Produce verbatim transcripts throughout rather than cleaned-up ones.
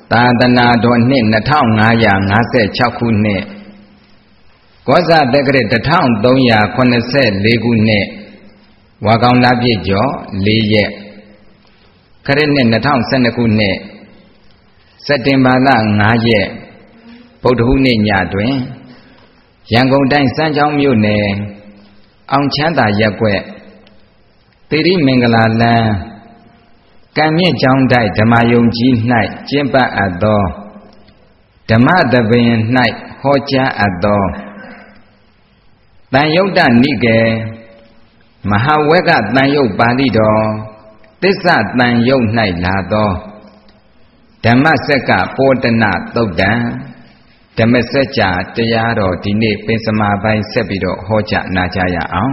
သာသနာတော်နှစ်နှစ်ထောင်ငါးရာငါးဆယ်ခြောက်ခုနှစ်ကောဇတက္ကရာတစ်ထောင်သုံးရာခုနှစ်ဆယ်လေးခုနှစ်ဝါကောင်လပြည့်ကျော်လေးရက်ခရစ်နှစ်နှစ်ထောင်ဆယ်နှစ်ခုနှစ်စက်တင်ဘာလငါးရက်ဗုဒ္ဓဟူးနေ့ညတွင်ရန်ကုန်တိုင်းစမ်းချောင်းမြို့နယ်အောင်ချမ်းသာရပ်ကွက်သီရိမင်္ဂလာလမ်းကံမြင့်ကျောင်းတိုက်ဓမ္မယုံကြီး၌ကျင်းပအပ်သောဓမ္မသဘင်၌ဟောကြားအပ်သောတန်ယုတ်တနိကေမဟာဝက်ကတန်ယုတ်ပါဠိတော်သစ္စာတန်ယုတ်၌လာသောဓမ္မစက္ကပောတနသုတ်တံဓမ္မစကြာတရားတော်ဒီနေ့ပင်စမာပိုင်းဆက်ပြီးတော့ဟောကြားနာကြားရအောင်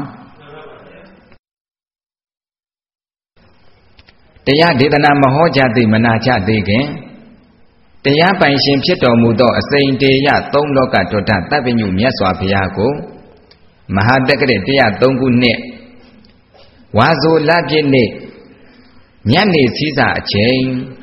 တရားဒေသနာမဟောကြားသိမနာကြသေးခင်တရားပိုင်ရှင်ဖြစ်တော်မူသောအစိမ့်တေယသုံးလောကတောထတပ်ပညုမြတ်စွာဘုရားကိုမဟာတက္ကရာတစ်ရာသုံးခုနှစ်ဝါဆိုလပြည့်နေ့ညနေစည်းစာအချိန်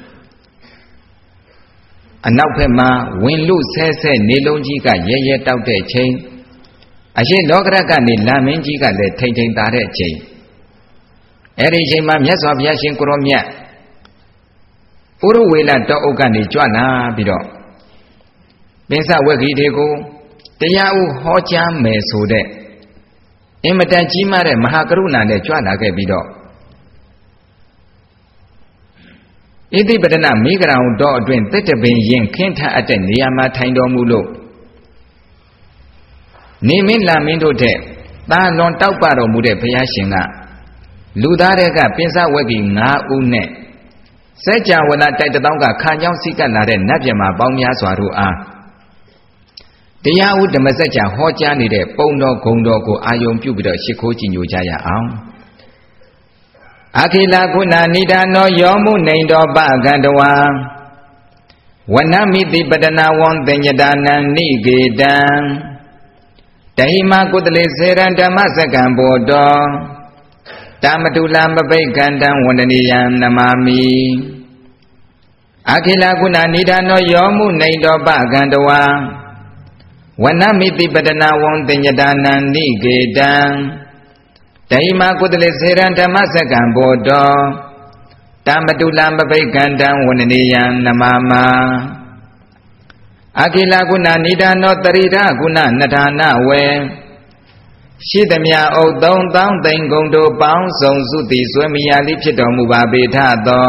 အနောက်ဘက်မှာဝင်လူဆဲဆဲနေလုံးကြီးကရဲရဲတောက်တဲ့ချိန်အရှိလောကရကနေလာမင်းကြီးကလည်းထိန်ထိန်သာတဲ့ချိန်အဲ့ဒီချိန်မှာမြတ်စွာဘုရားရှင်ကိုရောမြတ်ဥရဝေလတောအုပ်ကနေကြွလာပြီးတော့ပင်စဝက်ကြီးတွေကိုတရားဥဟောကြားမယ်ဆိုတဲ့အင်မတန်ကြီးမားတဲ့မဟာကရုဏာနဲ့ကြွလာခဲ့ပြီးတော့ဣတိပဒနာမိဂရံတော်အတွင်တစ်တပင်ရင်ခင်းထအပ်တဲ့နေရာမှာထိုင်တော်မူလို့နေမင်းလာမင်းတို့တဲ့တာလွန်တောက်ပတော်မူတဲ့ဘုရားရှင်ကလူသားတွေကပင်စဝက်ကြီးငါးဦးနဲ့စัจ java ဝဠာတိုက်တောင်းကခါကြောင်းစိကတ်လာတဲ့နတ်ပြမပေါင်းများစွာတို့အားတရားဥဓမ္မစัจ java ဟောကြားနေတဲ့ပုံတော်ဂုံတော်ကိုအာယုံပြုပြီးတော့ရှ िख ိုးကြည်ညိုကြရအောင်အခိလကုဏနိဒာနောယောမှုနေတော်ပကန္တဝံဝနမိတိပတနာဝံသင်္ညတာနံနိကေတံတဟိမကုတလေစေရံဓမ္မစကံဘောတောတမတုလမပိကန္တံဝန္ဒနိယံနမာမိအခိလကုဏနိဒာနောယောမှုနေတော်ပကန္တဝံဝနမိတိပတနာဝံသင်္ညတာနံနိကေတံတဟိမကုတလေစေရံဓမ္မစကံဘောတောတမတုလမပိကန္တံဝန္ဒနိယံနမာမအခိလကုဏနိဒာနောတရိဒကုဏနထာနဝေရှိသမျှအုပ်သုံးသောင်းသိန်းကုန်တို့ပေါင်းစုံစုသည်ဆွေမယာလိဖြစ်တော်မူပါပေထသော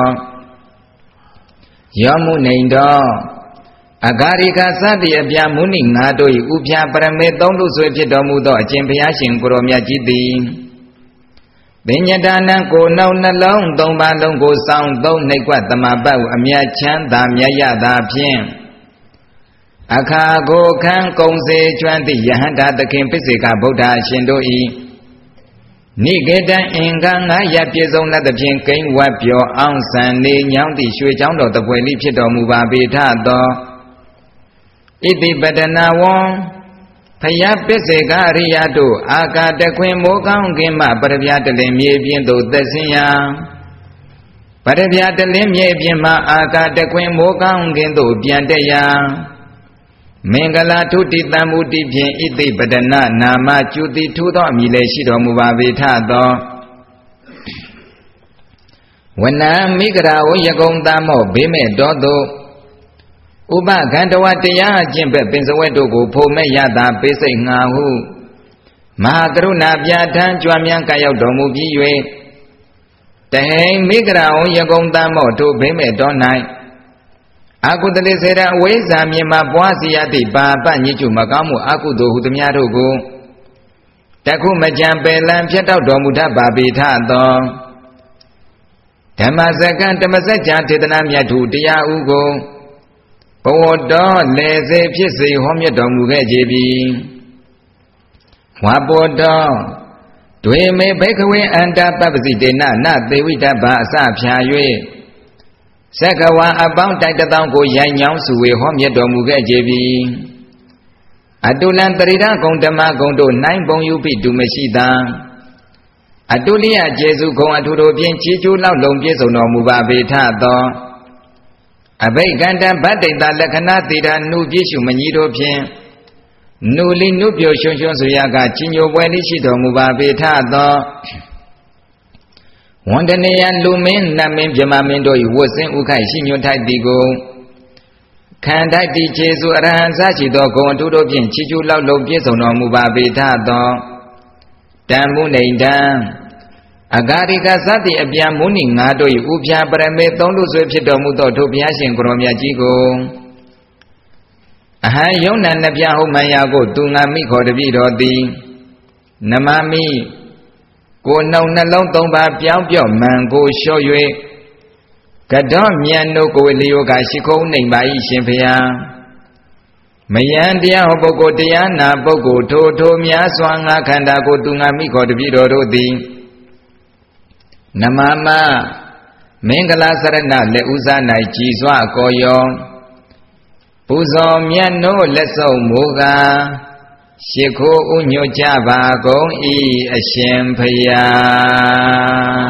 ယောမှုနေတော်အဂါရိကသတိအပြမုနိငါတို့၏ဥပြပရမေသုံးလူဆွေဖြစ်တော်မူသောအရှင်ဘုရားရှင်ကိုရောမြတ်ကြီးသည်ပညတနံကိုနှုတ်နှလုံးသုံးပါးလုံးကိုစောင့်သုံးနှိပ်ကွသမပတ်ဟုအမြတ်ချမ်းသာမြတ်ရသာဖြင့်အခါကိုခန်းကုံစေကျွမ်းသည့်ယဟန္တာသခင်ပိစေကဗုဒ္ဓရှင်တို့၏နိကေတံအင်္ဂါငါရပြည့်စုံလက်သဖြင့်ကိန်းဝတ်ပြောအောင်ဆန်နေညောင်းသည့်ရွှေချောင်းတော်တပွဲလိဖြစ်တော်မူပါပေထသောဣတိပတနာဝံဖယားပိစေကအရိယတို့အာကာတခွင်မိုးကောင်းကင်မှပရဗျာတလင်မြေပြင်းသို့သက်ဆင်းရာပရဗျာတလင်မြေပြင်းမှအာကာတခွင်မိုးကောင်းကင်သို့ပြန်တက်ရာမင်္ဂလာထုတိတံမူတိဖြင့်ဣတိပဒနာနာမကျူတိထူသောအမည်လည်းရှိတော်မူပါပေထသောဝနံမိဂရာဝယကုံတမောဘေးမဲ့တော်သို့ဥပခန္ဓဝတရားအကျင့်ဘက်ပင်စဝဲတို့ကိုဖို့မဲ့ရတာပိစိတ်ငါဟုမဟာကရုဏာပြဋ္ဌာန်းကြွမြန်းကရောက်တော်မူပြီး၍တဟိမိဂရာဝယကုံတမောထိုဘေးမဲ့တော်၌အကုတလေစေရအဝိဇ္ဇာမြေမှာပွားစီရသည့်ပါပညစ်ကျုမကောင်းမှုအကုသိုလ်ဟုသမျှတို့ကိုတခုမကြံပယ်လံဖြတ်တောက်တော်မူတတ်ပါပေထသောဓမ္မစကံဓမ္မစကြာထေသနာမြတ်ထုတရားဥကိုဘဝတော်လေစေဖြစ်စေဟောမြတ်တော်မူခဲ့ကြပြီဝါပောတော်ဒွေမေဘိခဝေအန္တပပ္ပစီတေနနသေဝိတ္တဘာအစဖြာ၍စက္ကဝါအပေါင်းတိုက်တောင်းကိုရိုင်ညောင်းစုဝေဟောမြတ်တော်မူခဲ့ကြပြီအတုလံတရိဒဂုံဓမ္မဂုံတို့နိုင်ပုံယူပိတူမရှိသာအတုလိယကျေစုဂုံအထုတို့ဖြင့်ချီးကျူးလောက်လုံပြည့်စုံတော်မူပါပေထသောအဘိကန္တဗတ္တိတလက္ခဏာတိရာနုပြည့်ရှုမကြီးတို့ဖြင့်နုလီနုပြိုရွှွှွှွှဆိုရကကြီးညိုပွဲလေးရှိတော်မူပါပေထသောဝန္တနေယလူမင်းနတ်မင်းမြမမင်းတို့၏ဝတ်ဆင်းဥခိုက်ရှိညွတ်ထိုက်သည်ကိုခံထိုက်သည်ခြေစွအရဟံစရှိသောဂုဏ်အထူးတို့ဖြင့်ချီးကျူးလောက်လုံးပြည့်စုံတော်မူပါပေထသောတံမှုနေတံအဂါရိကသတိအပြန်မုဏိငါတို့၏ဥပြပရမေသုံးလူဆွေဖြစ်တော်မူသောထိုဘုရားရှင်ကိုရောမြတ်ကြီးကိုအဟံယုံနာနှပြဟုတ်မှန်ရာကိုသူငါမိခေါ်တပြီတော်သည်နမမိကိုနှုံနှလုံးသုံးပါပြောင်းပြော့မှန်ကိုလျှော့၍ကတောမြတ်တို့ကိုလျောကရှိခုံးနှိမ်ပါ၏ရှင်ဖျားမယံတရားဟောပုဂ္ဂိုလ်တရားနာပုဂ္ဂိုလ်ထိုထိုများစွာငါခန္ဓာကိုသူငါမိခေါ်တပြီတော်တို့သည်နမမမင်္ဂလာစရဏလက်ဥစား၌ကြည်စွာကောယောပူဇော်မြတ်နိုးလက်စုံမူကားရှိခိုးဥညွတ်ကြပါကုန်၏အရှင်ဖျား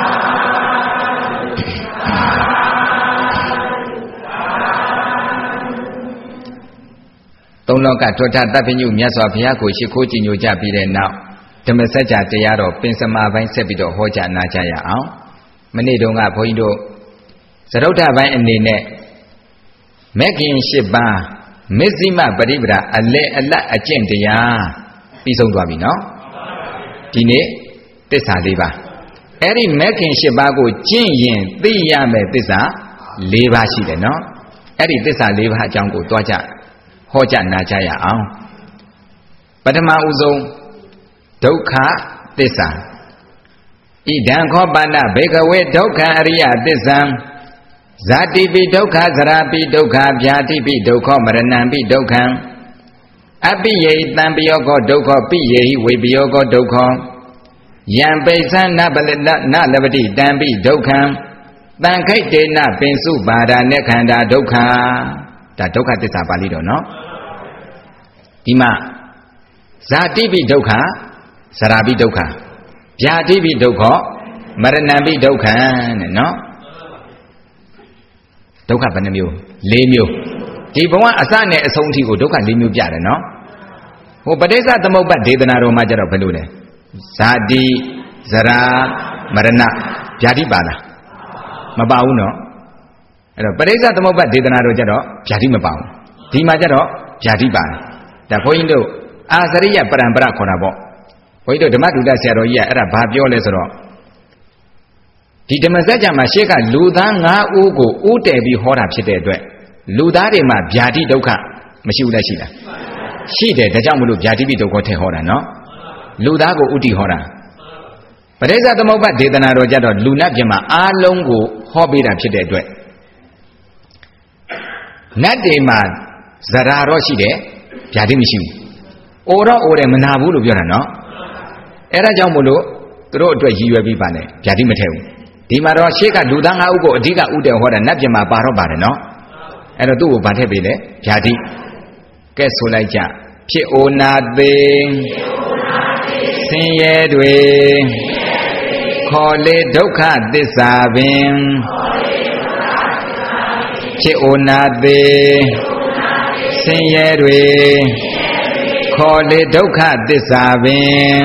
သုံးလောကထွဋ္ဌတပ်ပညုမြတ်စွာဘုရားကိုရှိခိုးကြည်ညိုကြပြီးတဲ့နောက်ဓမ္မစကြာတရားတော်ပင်စမပိုင်းဆက်ပြီးတော့ဟောကြားနာကြရအောင်မနေ့တုန်းကဘုန်းကြီးတို့သရုတ်ထပိုင်းအနေနဲ့မဂ္ဂင်၈ပါးမဇ္ဈိမပရိပဒအလဲအလတ်အကျင့်တရားပြီးဆုံးသွားပြီနော်ဒီနေ့သစ္စာ၄ပါးအဲ့ဒီမဂ္ဂင်၈ပါးကိုကျင့်ရင်သိရမယ်သစ္စာ၄ပါးရှိတယ်နော်အဲ့ဒီသစ္စာ၄ပါးအကြောင်းကိုတွားကြဟောကြားနာကြရအောင်ပထမဦးဆုံးဒုက္ခသစ္စာဣဒံခောပါဏဘေကဝေဒုက္ခအရိယသစ္စာဇာတိပိဒုက္ခသရာပိဒုက္ခဗျာတိပိဒုက္ခမရဏံပိဒုက္ခံအပိယေတံပယောကောဒုက္ခပိယေဟိဝေပယောကောဒုက္ခယံပိသနပလနလပတိတံပိဒုက္ခံတံခိတ်တေနပင်စုပါဒာနေခန္ဓာဒုက္ခဒါဒုက္ခသစ္စာပါဠိတော်နော်ဒီမှာဇာတိပိဒုက္ခသရာပိဒုက္ခဗျာတိပိဒုက္ခမရဏံပိဒုက္ခံတဲ့နော်ဒုက္ခဘယ်နှမျိုး၄မျိုးဒီဘဝအစနဲ့အဆုံးထိကိုဒုက္ခ၄မျိုးပြတယ်နော်ဟိုပဋိစ္စသမုပ္ပါဒေသနာတော်မှာကျတော့ဘယ်လိုလဲဇာတိဇရာမရဏဗျာတိပါလားမပါဘူးနော်အဲ့တော့ပဋိစ္စသမုပ္ပါဒေသနာတော်ကျတော့ဗျာတိမပါဘူးဒီမှာကျတော့ဗျာတိပါတယ်ဒါဘုန်းကြီးတို့အာစရိယပရံပရခေါ်တာပေါ့ဘုန်းကြီးတို့ဓမ္မတုဒ္ဒဆရာတော်ကြီးကအဲ့ဒါဘာပြောလဲဆိုတော့ဒီဓမ္မစကြာမှာရှေ့ကလူသား၅ဦးကိုဥတည်ပြီးဟောတာဖြစ်တဲ့အတွက်လူသားတွေမှာဗျာတိဒုက္ခမရှိဘူးလားရှိလားရှိတယ်ဒါကြောင့်မလို့ဗျာတိပိဒုက္ခထဲဟောတာနော်လူသားကိုဥတည်ဟောတာပရိစ္ဆသမုပ္ပါဒေသနာတော်ကြတော့လူနတ်ပြင်မှာအားလုံးကိုဟောပေးတာဖြစ်တဲ့အတွက်နတ်တွေမှာဇရာတော့ရှိတယ်ဗျာတိမရှိဘူးအိုတော့အိုတယ်မနာဘူးလို့ပြောတာနော်အဲ့ဒါကြောင့်မို့လို့သူတို့အတွက်ရည်ရွယ်ပြီးပါလေဗျာတိမထဲဘူးဒီမှာတော့ရှေ့ကလူသား၅ဦးကိုအဓိကဥတည်ဟောတာနတ်ပြင်မှာပါတော့ပါတယ်နော်အဲ့တော့သူ့ကိုဗာထည့်ပေးလေဗျာတိကဲဆိုလိုက်ကြဖြစ်အိုနာသေးဆင်းရဲတွေခေါ်လေဒုက္ခသစ္စာပင်ဖြစ်အိုနာသေးဆင်းရဲတွေခေါ်လေဒုက္ခသစ္စာပင်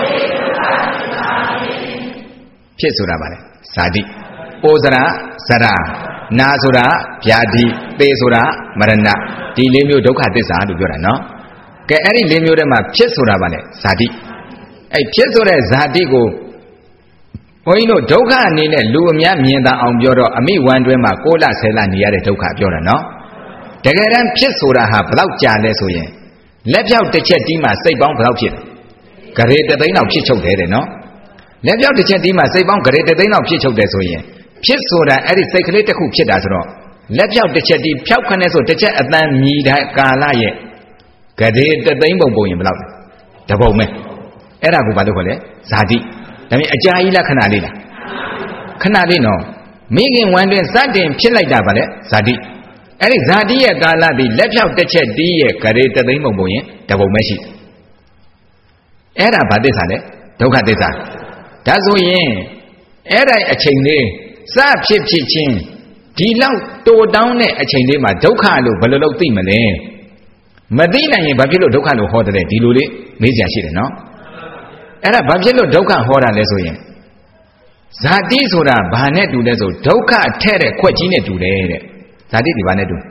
ဖြစ်ဆိုတာပါလေဇာတိအိုစရာဇရာနာဆိုတာဗျာတိသေဆိုတာမရဏဒီလေးမျိုးဒုက္ခသစ္စာလို့ပြောတာနော်ကဲအဲ့ဒီလေးမျိုးထဲမှာဖြစ်ဆိုတာပါလေဇာတိအဲ့ဖြစ်ဆိုတဲ့ဇာတိကိုဘုန်းကြီးတို့ဒုက္ခအနေနဲ့လူအများမြင်သာအောင်ပြောတော့အမိဝမ်းတွဲမှာကိုးလဆယ်လနေရတဲ့ဒုက္ခပြောတာနော်တကယ်တမ်းဖြစ်ဆိုတာဟာဘလောက်ကြာလဲဆိုရင်လက်ပြောက်တစ်ချက်တီးမှစိတ်ပေါင်းဘလောက်ဖြစ်လဲဂရေတသိန်းလောက်ဖြစ်ချုပ်တယ်တဲ့နော်လက်ပြောက်တစ်ချက်တီးမှစိတ်ပေါင်းဂရေတသိန်းလောက်ဖြစ်ချုပ်တယ်ဆိုရင်ဖြစ်ဆိုတာအဲ့ဒီစိတ်ကလေးတစ်ခုဖြစ်တာဆိုတော့လက်ပြောက်တစ်ချက်တီးဖြောက်ခနဲ့ဆိုတစ်ချက်အတန်းမြည်တဲ့ကာလရဲ့ဂရေတသိန်းပုံပုံရင်ဘလောက်လဲတပုံပဲအဲ့ဒါကိုဘာလို့ခေါ်လဲဇာတိဒါပေမဲ့အကြာကြီးလားခဏလေးလားခဏလေးနော်မိခင်ဝမ်းတွင်စတင်ဖြစ်လိုက်တာဗါလဲဇာတိအဲ့ဒီဇာတိရဲ့ကာလသည်လက်ဖြောက်တစ်ချက်တီးရဲ့ဂရေတသိန်းပုံပုံရင်တပုံပဲရှိအဲ့ဒါဘာသစ္စာလဲဒုက္ခသစ္စာဒါဆိုရင်အဲ့ဒါအချိန်လေးစဖြစ်ဖြစ်ချင်းဒီလောက်တိုးတောင်းတဲ့အချိန်လေးမှာဒုက္ခလို့ဘယ်လိုလုပ်သိမလဲမသိနိုင်ရင်ဘာဖြစ်လို့ဒုက္ခလို့ဟောတယ်ဒီလိုလေးမေးစရာရှိတယ်နော်အဲ့ဒါဘာဖြစ်လို့ဒုက္ခဟောတာလဲဆိုရင်ဇာတိဆိုတာဘာနဲ့တူလဲဆိုဒုက္ခထဲ့တဲ့ခွက်ကြီးနဲ့တူတယ်တဲ့ဇာတိဒီဘာနဲ့တူ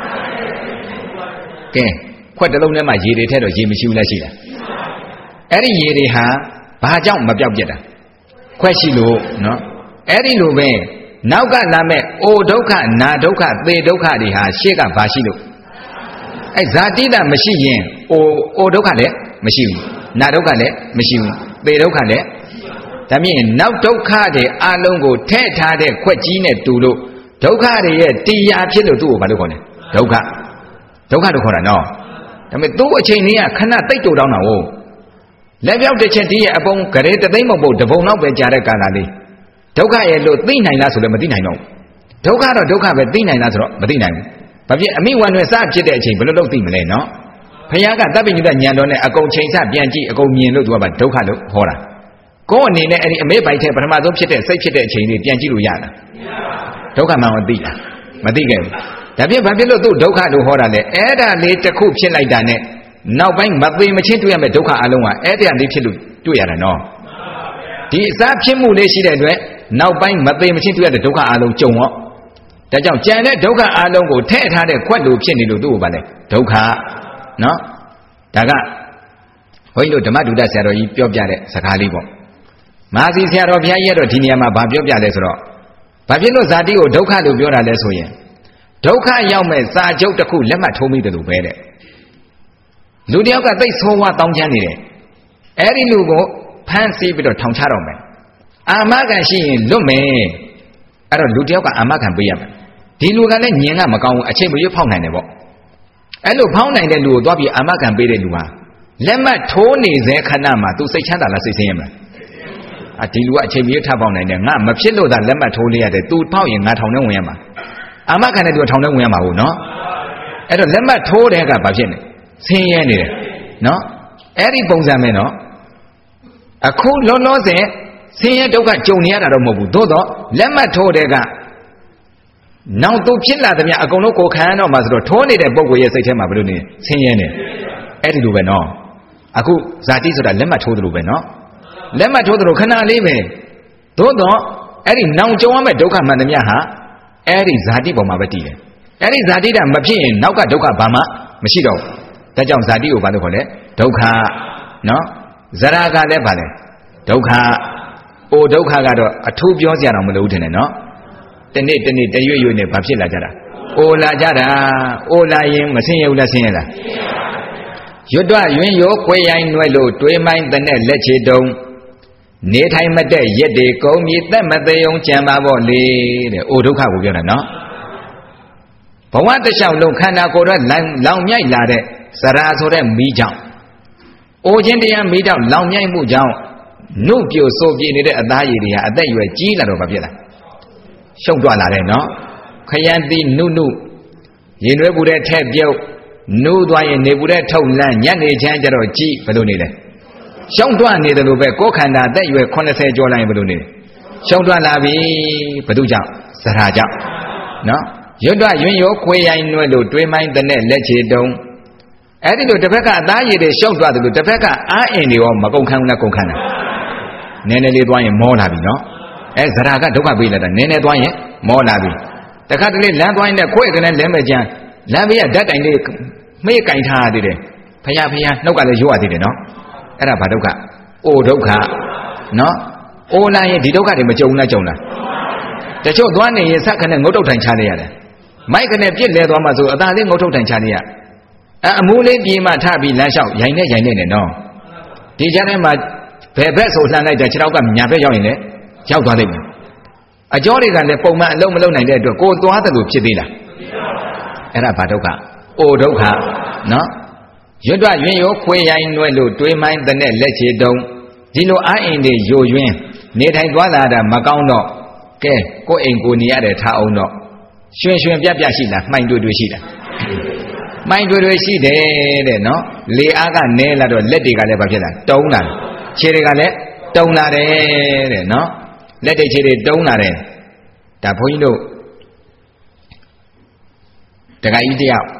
ကဲခွက်တစ်လုံးထဲမှာရေတွေထဲတော့ရေမရှိဘူးလားရှိလားအဲ့ဒီရေတွေဟာဘာကြောင့်မပြောက်ပြက်တာခွက်ရှိလို့နော်အဲ့ဒီလိုပဲနောက်ကလာမဲ့အိုဒုက္ခနာဒုက္ခသေဒုက္ခတွေဟာရှေ့ကဘာရှိလို့အဲဇာတိတာမရှိရင်အိုအိုဒုက္ခလည်းမရှိဘူးနာဒုက္ခလည်းမရှိဘူးသေဒုက္ခလည်းဒါမြင်နောက်ဒုက္ခတွေအလုံးကိုထဲ့ထားတဲ့ခွက်ကြီးနဲ့တူလို့ဒုက္ခတွေရဲ့တရားဖြစ်လို့သူ့ကိုဘာလို့ခေါ်လဲဒုက္ခဒုက္ခလို့ခေါ်တာနော်ဒါပေမဲ့သူ့အချိန်လေးကခဏတိတ်တူတောင်းတာဟုတ်လက်ပြောက်တစ်ချက်တည်းရဲ့အပုံဂရေတသိမ့်မဟုတ်တပုံတော့ပဲကြားတဲ့ကာလလေးဒုက္ခရဲ့လို့သိနိုင်လားဆိုလည်းမသိနိုင်တော့ဒုက္ခတော့ဒုက္ခပဲသိနိုင်လားဆိုတော့မသိနိုင်ဘူးဘာဖြစ်အမိဝန္တွေစဖြစ်တဲ့အချိန်ဘယ်လိုလုပ်သိမလဲနော်ဘုရားကတပ်ပိညုတဉာဏ်တော်နဲ့အကုန်ချိန်ဆပြန်ကြည့်အကုန်မြင်လို့သူကဒုက္ခလို့ဟောတာကိုယ်အနေနဲ့အဲ့ဒီအမေပိုက်ထဲပထမဆုံးဖြစ်တဲ့စိတ်ဖြစ်တဲ့အချိန်လေးပြန်ကြည့်လို့ရလားဒုက္ခမှန်မသိလားမသိခဲ့ဘူးဒါဖြင့်ဘာဖြစ်လို့သူ့ဒုက္ခလို့ဟောတာလဲအဲ့ဒါလေးတစ်ခုဖြစ်လိုက်တာနဲ့နောက်ပိုင်းမသိမချင်းတွေ့ရမယ့်ဒုက္ခအလုံးကအဲ့ဒါလေးဖြစ်လို့တွေ့ရတာနော်ဒီအစားဖြစ်မှုလေးရှိတဲ့အတွက်နောက်ပိုင်းမသိမချင်းတွေ့ရတဲ့ဒုက္ခအလုံးကြုံတော့ဒါကြောင့်ကြံတဲ့ဒုက္ခအလုံးကိုထည့်ထားတဲ့ခွက်လိုဖြစ်နေလို့သူ့ကိုပါလဲဒုက္ခနော်ဒါကဘုန်းကြီးတို့ဓမ္မဒုဒဆရာတော်ကြီးပြောပြတဲ့စကားလေးပေါ့မဟာစီဆရာတော်ဘုရားကြီးကတော့ဒီနေရာမှာဗာပြောပြလဲဆိုတော့ဘာဖြစ်လို့ဇာတိကိုဒုက္ခလို့ပြောတာလဲဆိုရင်ဒုက္ခရောက်မဲ့စာချုပ်တစ်ခုလက်မှတ်ထိုးမိတယ်လို့ပဲတဲ့လူတယောက်ကသိဆိုးဝါတောင်းချမ်းနေတယ်အဲ့ဒီလူကိုဖမ်းဆီးပြီးတော့ထောင်ချတော့မယ်အာမခံရှိရင်လွတ်မယ်အဲ့တော့လူတယောက်ကအာမခံပေးရမယ်ဒီလူကလည်းညင်ကမကောင်းဘူးအချိန်မရွေးဖောက်နိုင်တယ်ပေါ့အဲ့လိုဖောက်နိုင်တဲ့လူကိုသွားပြီးအာမခံပေးတဲ့လူဟာလက်မှတ်ထိုးနေစေခဏမှာသူစိတ်ချမ်းသာလားစိတ်ဆင်းရဲမလားအာဒီလူကအချိန်မရွေးထဖောက်နိုင်တယ်ငါမဖြစ်လို့သာလက်မှတ်ထိုးလေးရတယ်သူဖောက်ရင်ငါထောင်ထဲဝင်ရမှာအာမခံတဲ့လူကထောင်ထဲဝင်ရမှာဟုတ်နော်အဲ့တော့လက်မှတ်ထိုးတဲ့ကဘာဖြစ်နေဆင်းရဲနေတယ်နော်အဲ့ဒီပုံစံပဲနော်အခုလောလောဆယ်ဆင်းရဲဒုက္ခကြုံနေရတာတော့မဟုတ်ဘူးသို့တော့လက်မှတ်ထိုးတဲ့ကနောက်သူဖြစ်လာသမျှအကုန်လုံးကိုခံရတော့မှဆိုတော့ထိုးနေတဲ့ပုံကိုရဲ့စိတ်ထဲမှာဘယ်လိုနေဆင်းရဲနေအဲ့ဒီလိုပဲနော်အခုဇာတိဆိုတာလက်မှတ်ထိုးသလိုပဲနော်လက်မှတ်ထိုးသလိုခဏလေးပဲသို့တော့အဲ့ဒီနောင်ကြုံရမယ့်ဒုက္ခမှန်သမျှဟာအဲ့ဒီဇာတိပေါ်မှာပဲတည်တယ်အဲ့ဒီဇာတိတာမဖြစ်ရင်နောက်ကဒုက္ခဘာမှမရှိတော့ဘူးဒါကြောင့်ဇာတိကိုဘာလို့ခေါ်လဲဒုက္ခနော်ဇရာကလည်းဘာလဲဒုက္ခအိုဒုက္ခကတော့အထူးပြောစရာတော့မလိုဘူးထင်တယ်နော်တနေ့တနေ့တရွေ့ရွေ့နဲ့ဘာဖြစ်လာကြတာအိုလာကြတာအိုလာရင်မဆင်းရဘူးလားဆင်းရလားရွတ်တွရွင်ရိုးခွေရိုင်းနွယ်လို့တွေးမိုင်းတဲ့နဲ့လက်ချေတုံနေထိုင်မတဲ့ရက်တွေကုန်ပြီသက်မသေးအောင်ကြံပါပေါ့လေတဲ့အိုဒုက္ခကိုပြောတာနော်ဘဝတစ်လျှောက်လုံးခန္ဓာကိုယ်တော့လောင်မြိုက်လာတဲ့စရာဆိုတဲ့မိကြောင့်အိုခြင်းတရားမိကြောင့်လောင်မြိုက်မှုကြောင့်နှုတ်ပြိုဆိုပြေနေတဲ့အသားရည်တွေဟာအသက်အရွယ်ကြီးလာတော့ဘာဖြစ်လဲရှုံ့တွလာတယ်နော်ခရမ်းတိနုနုရင်ရွယ်ပူတဲ့ထဲ့ပြုတ်နိုးသွားရင်နေပူတဲ့ထုတ်လန်းညနေချမ်းကြတော့ကြည်ဘယ်လိုနေလဲရှုံ့တွနေတယ်လို့ပဲကိုယ်ခန္ဓာအသက်အရွယ်eightyကျော်လာရင်ဘယ်လိုနေလဲရှုံ့တွလာပြီဘယ်သူကြောင့်ဇရာကြောင့်နော်ရွတ်တွရွင်ရိုးခွေရိုင်းနွယ်လို့တွေးမိုင်းတဲ့နဲ့လက်ချေတုံအဲ့ဒီလိုတစ်ဖက်ကအသားရည်တွေရှုံ့တွတယ်လို့တစ်ဖက်ကအာအင်တွေရောမကုန်ခန်းဘူးလားကုန်ခန်းလားနည်းနည်းလေးသွားရင်မောလာပြီနော်အဲဇရာကဒုက္ခပေးလိုက်တာနည်းနည်းသွားရင်မောလာပြီတခါတလေလမ်းသွားရင်လည်းခွေကနေလဲမဲ့ကြမ်းလမ်းဘေးကဓာတ်တိုင်လေးမေ့ကင်ထားရသေးတယ်ဖယားဖယားနှုတ်ကလည်းရိုးရသေးတယ်နော်အဲ့ဒါဘာဒုက္ခအိုဒုက္ခနော်အိုလာရင်ဒီဒုက္ခတွေမကြုံလားကြုံလားတချို့သွားနေရင်ဆက်ခနဲ့ငုတ်တုတ်ထိုင်ချလိုက်ရတယ်မိုက်ခနဲ့ပြစ်လဲသွားမှဆိုအသာလေးငုတ်တုတ်ထိုင်ချလိုက်ရအအမိုးလေးပြေးမှထပြီးလမ်းလျှောက်ရိုင်နေရိုင်နေနဲ့နော်ဒီကြားထဲမှာဘယ်ဘက်ဆိုလှမ်းလိုက်တဲ့ခြေထောက်ကညာဘက်ရောက်ရင်လည်းရောက်သွားလိမ့်မယ်အကျော်တွေကလည်းပုံမှန်အလုံးမလုံးနိုင်တဲ့အတွက်ကိုယ်သွားတယ်လို့ဖြစ်သေးလားအဲ့ဒါဘာဒုက္ခအိုဒုက္ခနော်ရွတ်တွရွင်ရိုးခွေရိုင်းနွယ်လို့တွေးမိုင်းတဲ့နဲ့လက်ချေတုံဒီလိုအာအင်တွေယိုယွင်းနေထိုင်သွားလာတာမကောင်းတော့ကဲကိုယ်အိမ်ကိုနေရတယ်ထားအောင်တော့ရွှင်ရွှင်ပြပြရှိလားမှိုင်တွေ့တွေ့ရှိလားမှိုင်တွေ့တွေ့ရှိတယ်တဲ့နော်လေအားကနဲလာတော့လက်တွေကလည်းဘာဖြစ်လာတုံးလာခြေတွေကလည်းတုံးလာတယ်တဲ့နော်လက်တွေခြေတွေတုံးလာတယ်ဒါဘုန်းကြီးတို့တခါကြီးတယောက်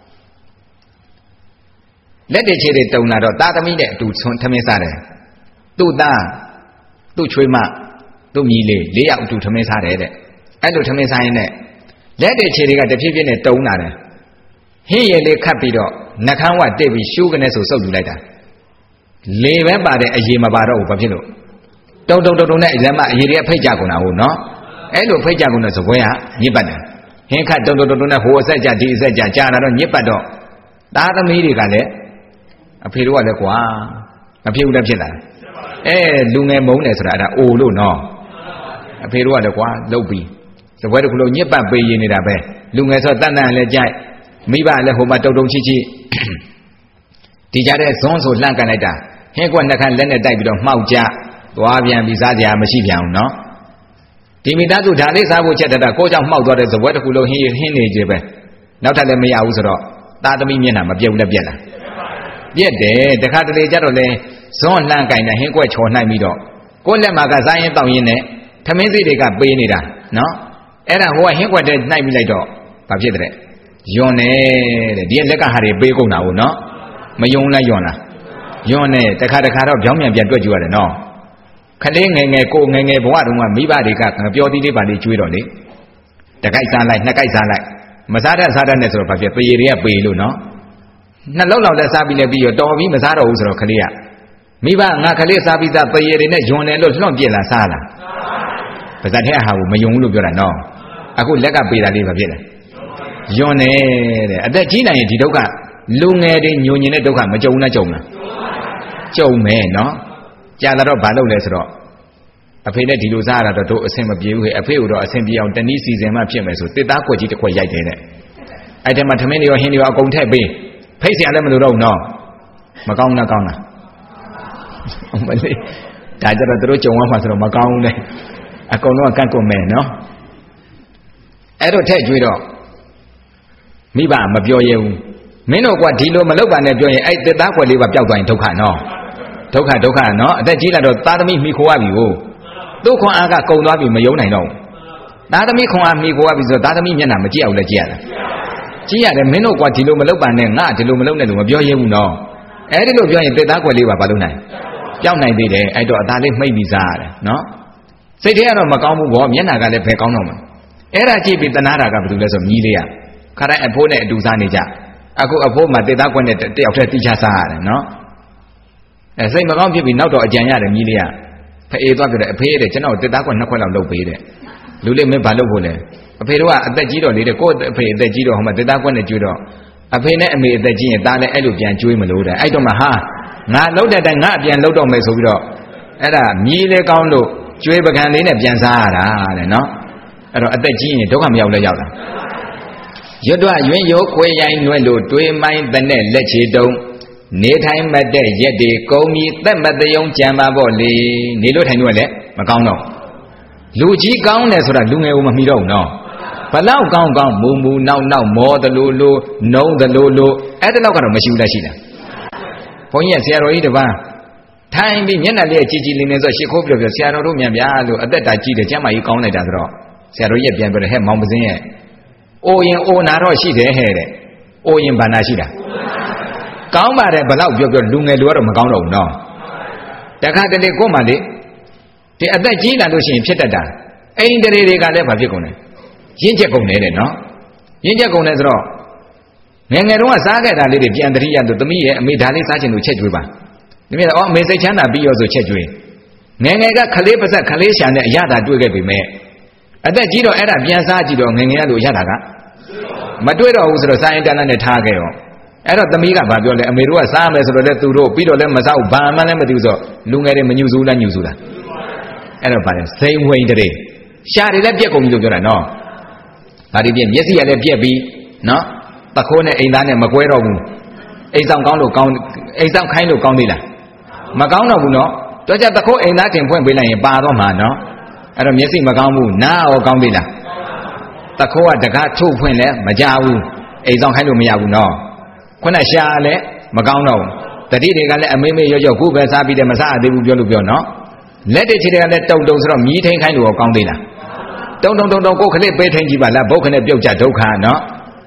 လက်တွေခြေတွေတုံလာတော့သားသမီးနဲ့အတူဆွန်ထမင်းစားတယ်သူ့သားသူ့ချွေးမသူ့မြီးလေးလေးယောက်အတူထမင်းစားတယ်တဲ့အဲ့လိုထမင်းစားရင်နဲ့လက်တွေခြေတွေကတဖြည်းဖြည်းနဲ့တုံလာတယ်ဟင်းရည်လေးခတ်ပြီးတော့နှကန်းဝတိတ်ပြီးရှူးကနေဆိုစုပ်ယူလိုက်တာလေပဲပါတဲ့အရေးမပါတော့ဘူးဘာဖြစ်လို့တုံတုံတုံတုံနဲ့လက်မအရေးတွေဖိတ်ကြကုန်တာဟုတ်နော်အဲ့လိုဖိတ်ကြကုန်တဲ့စပွဲကညစ်ပတ်တယ်ဟင်းခတ်တုံတုံတုံနဲ့ဟိုအဆက်ကြဒီအဆက်ကြကြာလာတော့ညစ်ပတ်တော့သားသမီးတွေကလည်းအဖေတို့ကလည်းကွာမဖြစ်ဘူးလည်းဖြစ်လာအဲလူငယ်မုန်းတယ်ဆိုတာအဲ့ဒါအိုလို့နော်အဖေတို့ကလည်းကွာလှုပ်ပြီးစပွဲတစ်ခုလုံးညစ်ပတ်ပေးရနေတာပဲလူငယ်ဆိုတန်တန်လည်းကြိုက်မိဘလည်းဟိုမှာတုံတုံချီချီဒီကြတဲ့ဇွန်းဆိုလှန့်ကန်လိုက်တာဟင်းကွက်နှက်ခမ်းလက်နဲ့တိုက်ပြီးတော့မှောက်ကြသွားပြန်ပြီးစားကြမရှိပြန်ဘူးနော်ဒီမိသားစုဓာလေးစားဖို့ချက်တတ်တာကိုကြောင့်မှောက်သွားတဲ့ဇပွဲတစ်ခုလုံးဟင်းဟင်းနေကြပဲနောက်ထပ်လည်းမရဘူးဆိုတော့သားသမီးမျက်နှာမပြုတ်လည်းပြက်လာပြက်တယ်တခါတလေကြတော့လဲဇွန်းလှန့်ကန်တဲ့ဟင်းကွက်ချော်နိုင်ပြီးတော့ကိုယ့်လက်မှာကစားရင်တောင်းရင်နဲ့ထမင်းစီတွေကပေးနေတာနော်အဲ့ဒါဟိုကဟင်းကွက်တဲ့နှိုက်ပြီးလိုက်တော့ဘာဖြစ်တဲ့ယွန်းနေတဲ့ဒီလက်ကဟာတွေပေးကုန်တာဟုတ်နော်မယုံလိုက်ယွန်းလားယွန်းနေတခါတခါတော့ပြောင်းပြန်ပြန်တွက်ကြည့်ရတယ်နော်ခလေးငယ်ငယ်ကိုငယ်ငယ်ဘဝတုန်းကမိဘတွေကပြောသီးလေးပါလေးကျွေးတော့လေတကိုက်စားလိုက်နှစ်ကိုက်စားလိုက်မစားတတ်စားတတ်နဲ့ဆိုတော့ဘာဖြစ်ပေရတွေကပေလို့နော်နှစ်လုံးလောက်လည်းစားပြီးလည်းပြီးတော့တော်ပြီးမစားတော့ဘူးဆိုတော့ခလေးကမိဘငါခလေးစားပြီးသားပေရတွေနဲ့ယွန်းတယ်လို့လွှန့်ပြစ်လာစားလာပါဇက်ထဲဟာကိုမယုံဘူးလို့ပြောတာနော်အခုလက်ကပေတာလေးဘာဖြစ်လဲယွန်းနေတဲ့အသက်ကြီးနိုင်ရင်ဒီဒုက္ခလူငယ်တွေညိုညင်တဲ့ဒုက္ခမကြုံနဲ့ကြုံလားကြုံမယ်နော်ကြာလာတော့ဘာလုပ်လဲဆိုတော့အဖေနဲ့ဒီလိုစားရတာတော့တို့အဆင်မပြေဘူးဟဲ့အဖေတို့အဆင်ပြေအောင်တနည်းစီစဉ်မှဖြစ်မယ်ဆိုတစ်သားခွက်ကြီးတစ်ခွက်ရိုက်တယ်တဲ့အဲ့ထဲမှာထမင်းတွေရောဟင်းတွေရောအကုန်ထည့်ပေးဖိတ်เสียလည်းမလိုတော့ဘူးနော်မကောင်းလားကောင်းလားမလေးဒါကြတော့တို့ကြုံရမှာဆိုတော့မကောင်းဘူးလေအကုန်လုံးကန့်ကွက်မယ်နော်အဲ့တော့ထည့်ကြွေးတော့မိဘမပြောရဘူးမင်းတို့ကဒီလိုမလုပ်ပါနဲ့ပြောရင်အဲ့တစ်သားခွက်လေးပါပျောက်သွားရင်ဒုက္ခနော်ဒုက္ခဒုက္ခနော်အသက်ကြီးလာတော့သားသမီးမိခိုးရပြီကိုသူ့ခွန်အားကကုံသွားပြီမယုံနိုင်တော့သားသမီးခွန်အားမိခိုးရပြီဆိုတော့သားသမီးမျက်နှာမကြည့်အောင်လည်းကြည့်ရတာကြည့်ရတယ်မင်းတို့ကဒီလိုမလုပ်ပါနဲ့ငါဒီလိုမလုပ်နဲ့လို့မပြောရဘူးနော်အဲ့ဒီလိုပြောရင်တစ်သားခွက်လေးပါဘာလို့နိုင်ပျောက်နိုင်သေးတယ်အဲ့တော့အသားလေးမှိတ်ပြီးစားရတယ်နော်စိတ်ထဲကတော့မကောင်းဘူးဘောမျက်နှာကလည်းဘယ်ကောင်းတော့မှာအဲ့ဒါကြည့်ပြီးတနာတာကဘာလို့လဲဆိုမြည်လေးရခါတိုင်းအဖိုးနဲ့အတူစားနေကြအခုအဖိုးမှတစ်သားခွက်နဲ့တယောက်တည်းတိချစားရတယ်နော်အဲစိတ်မကောင်းဖြစ်ပြီးနောက်တော့အကြံရတယ်မြည်လေးကဖေးသွားပြတယ်အဖေးတဲ့ကျွန်တော်တစ်သားခွက်နှစ်ခွက်လောက်လုပ်ပေးတဲ့လူလေးမင်းဘာလုပ်ဖို့လဲအဖေတို့ကအသက်ကြီးတော့လေတဲ့ကိုယ့်အဖေအသက်ကြီးတော့ဟိုမှာတစ်သားခွက်နဲ့ကျွေးတော့အဖေနဲ့အမေအသက်ကြီးရင်သားလည်းအဲ့လိုပြန်ကျွေးမလို့တဲ့အဲ့တော့မှဟာငါလှုပ်တဲ့တိုင်ငါအပြန်လှုပ်တော့မယ်ဆိုပြီးတော့အဲ့ဒါမြည်လေးကောင်းလို့ကျွေးပကံလေးနဲ့ပြန်စားရတာတဲ့နော်အဲ့တော့အသက်ကြီးရင်ဒုက္ခမရောက်လဲရောက်တာရွတ်တော့ရွင်ရိုးခွေရိုင်းနွဲ့လို့တွေးမိုင်းတဲ့နဲ့လက်ချေတုံးနေထိုင်မတဲ့ရက်တွေကုံပြီးသက်မတယုံကြံပါပေါ့လေနေလို့ထိုင်လို့လည်းမကောင်းတော့လူကြီးကောင်းတယ်ဆိုတာလူငယ်ကိုမမီတော့ဘူးနော်ဘလောက်ကောင်းကောင်းမူမူနောက်နောက်မောတလူလူနှုံးတလူလူအဲ့ဒါတော့ကတော့မရှိဘူးလားရှိလားဘုန်းကြီးကဆရာတော်ကြီးတပန်းထိုင်ပြီးမျက်နှာလေးကြည်ကြည်လင်းလင်းဆိုရှ िख ိုးပြောပြောဆရာတော်တို့မြန်ဗျာလို့အသက်တာကြီးတယ်ကျမ်းမာကြီးကောင်းလိုက်တာဆိုတော့ဆရာတော်ကြီးပြန်ပြောတယ်ဟဲ့မောင်ပစင်းရဲ့အိုရင်အိုနာတော့ရှိတယ်ဟဲ့တဲ့အိုရင်ဘာနာရှိတာကောင်းပါတယ်ဘလောက်ပြောပြောလူငယ်လူကတော့မကောင်းတော့ဘူးနော်တခါတလေကို့မှလေဒီအသက်ကြီးလာလို့ရှိရင်ဖြစ်တတ်တာအိမ်တရေတွေကလည်းဘာဖြစ်ကုန်လဲရင့်ချက်ကုန်တယ်တဲ့နော်ရင့်ချက်ကုန်တယ်ဆိုတော့ငယ်ငယ်တုန်းကစားခဲ့တာလေးတွေပြန်တရိရလို့သမီးရဲ့အမေဒါလေးစားချင်လို့ချက်ကျွေးပါဒီမြဲအော်အမေစိတ်ချမ်းသာပြီးရောဆိုချက်ကျွေးငယ်ငယ်ကခလေးပါဆက်ခလေးရှာနဲ့အရသာတွေ့ခဲ့ပြီမဲ့အသက်ကြီးတော့အဲ့ဒါပြန်စားကြည့်တော့ငယ်ငယ်ရလို့ရတာကမတွေ့တော့ဘူးဆိုတော့စားရင်တန်းတန်းနဲ့ထားခဲ့ရောအဲ့တော့သမီးကဘာပြောလဲအမေတို့ကစားမယ်ဆိုတော့လေသူတို့ပြီးတော့လည်းမစားဘူးဘာမှလည်းမသိဘူးဆိုလူငယ်တွေမညူဘူးလားညူဘူးလားအဲ့တော့ဗါလဲစိန်ဝင်တဲ့ရှာတွေလည်းပြက်ကုန်ပြီလို့ပြောတာနော်ဗါဒီပြက်မျက်စိကလည်းပြက်ပြီးနော်တခိုးနဲ့အိမ်သားနဲ့မကွဲတော့ဘူးအိမ်ဆောင်ကောင်းလို့ကောင်းအိမ်ဆောင်ခိုင်းလို့ကောင်းသေးလားမကောင်းတော့ဘူးနော်တော့ကြတခိုးအိမ်သားတင်ဖွင့်ပေးလိုက်ရင်ပါတော့မှာနော်အဲ့တော့မျက်စိမကောင်းဘူးနားရောကောင်းသေးလားတခိုးကတကားထုတ်ဖွင့်လဲမကြဘူးအိမ်ဆောင်ခိုင်းလို့မရဘူးနော်ခုနရှာလည်းမကောင်းတော့ဘူးတတိတွေကလည်းအမေမေရောရောခုပဲစားပြီးတယ်မစားရသေးဘူးပြောလို့ပြောနော်လက်တွေခြေတွေကလည်းတုံတုံဆိုတော့မြည်ထိန်ခိုင်းလို့ကောင်းသေးလားတုံတုံတုံတုံကိုခလေးပေးထိန်ကြည့်ပါလားဘုတ်ခနဲ့ပြုတ်ကြဒုက္ခနော်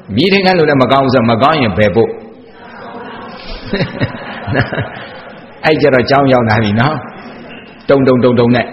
မြည်ထင်ကလို့လည်းမကောင်းဆိုမကောင်းရင်ဘယ်ဖို့အဲ့ကြတော့ကြောင်းရောက်လာပြီနော်တုံတုံတုံတုံနဲ့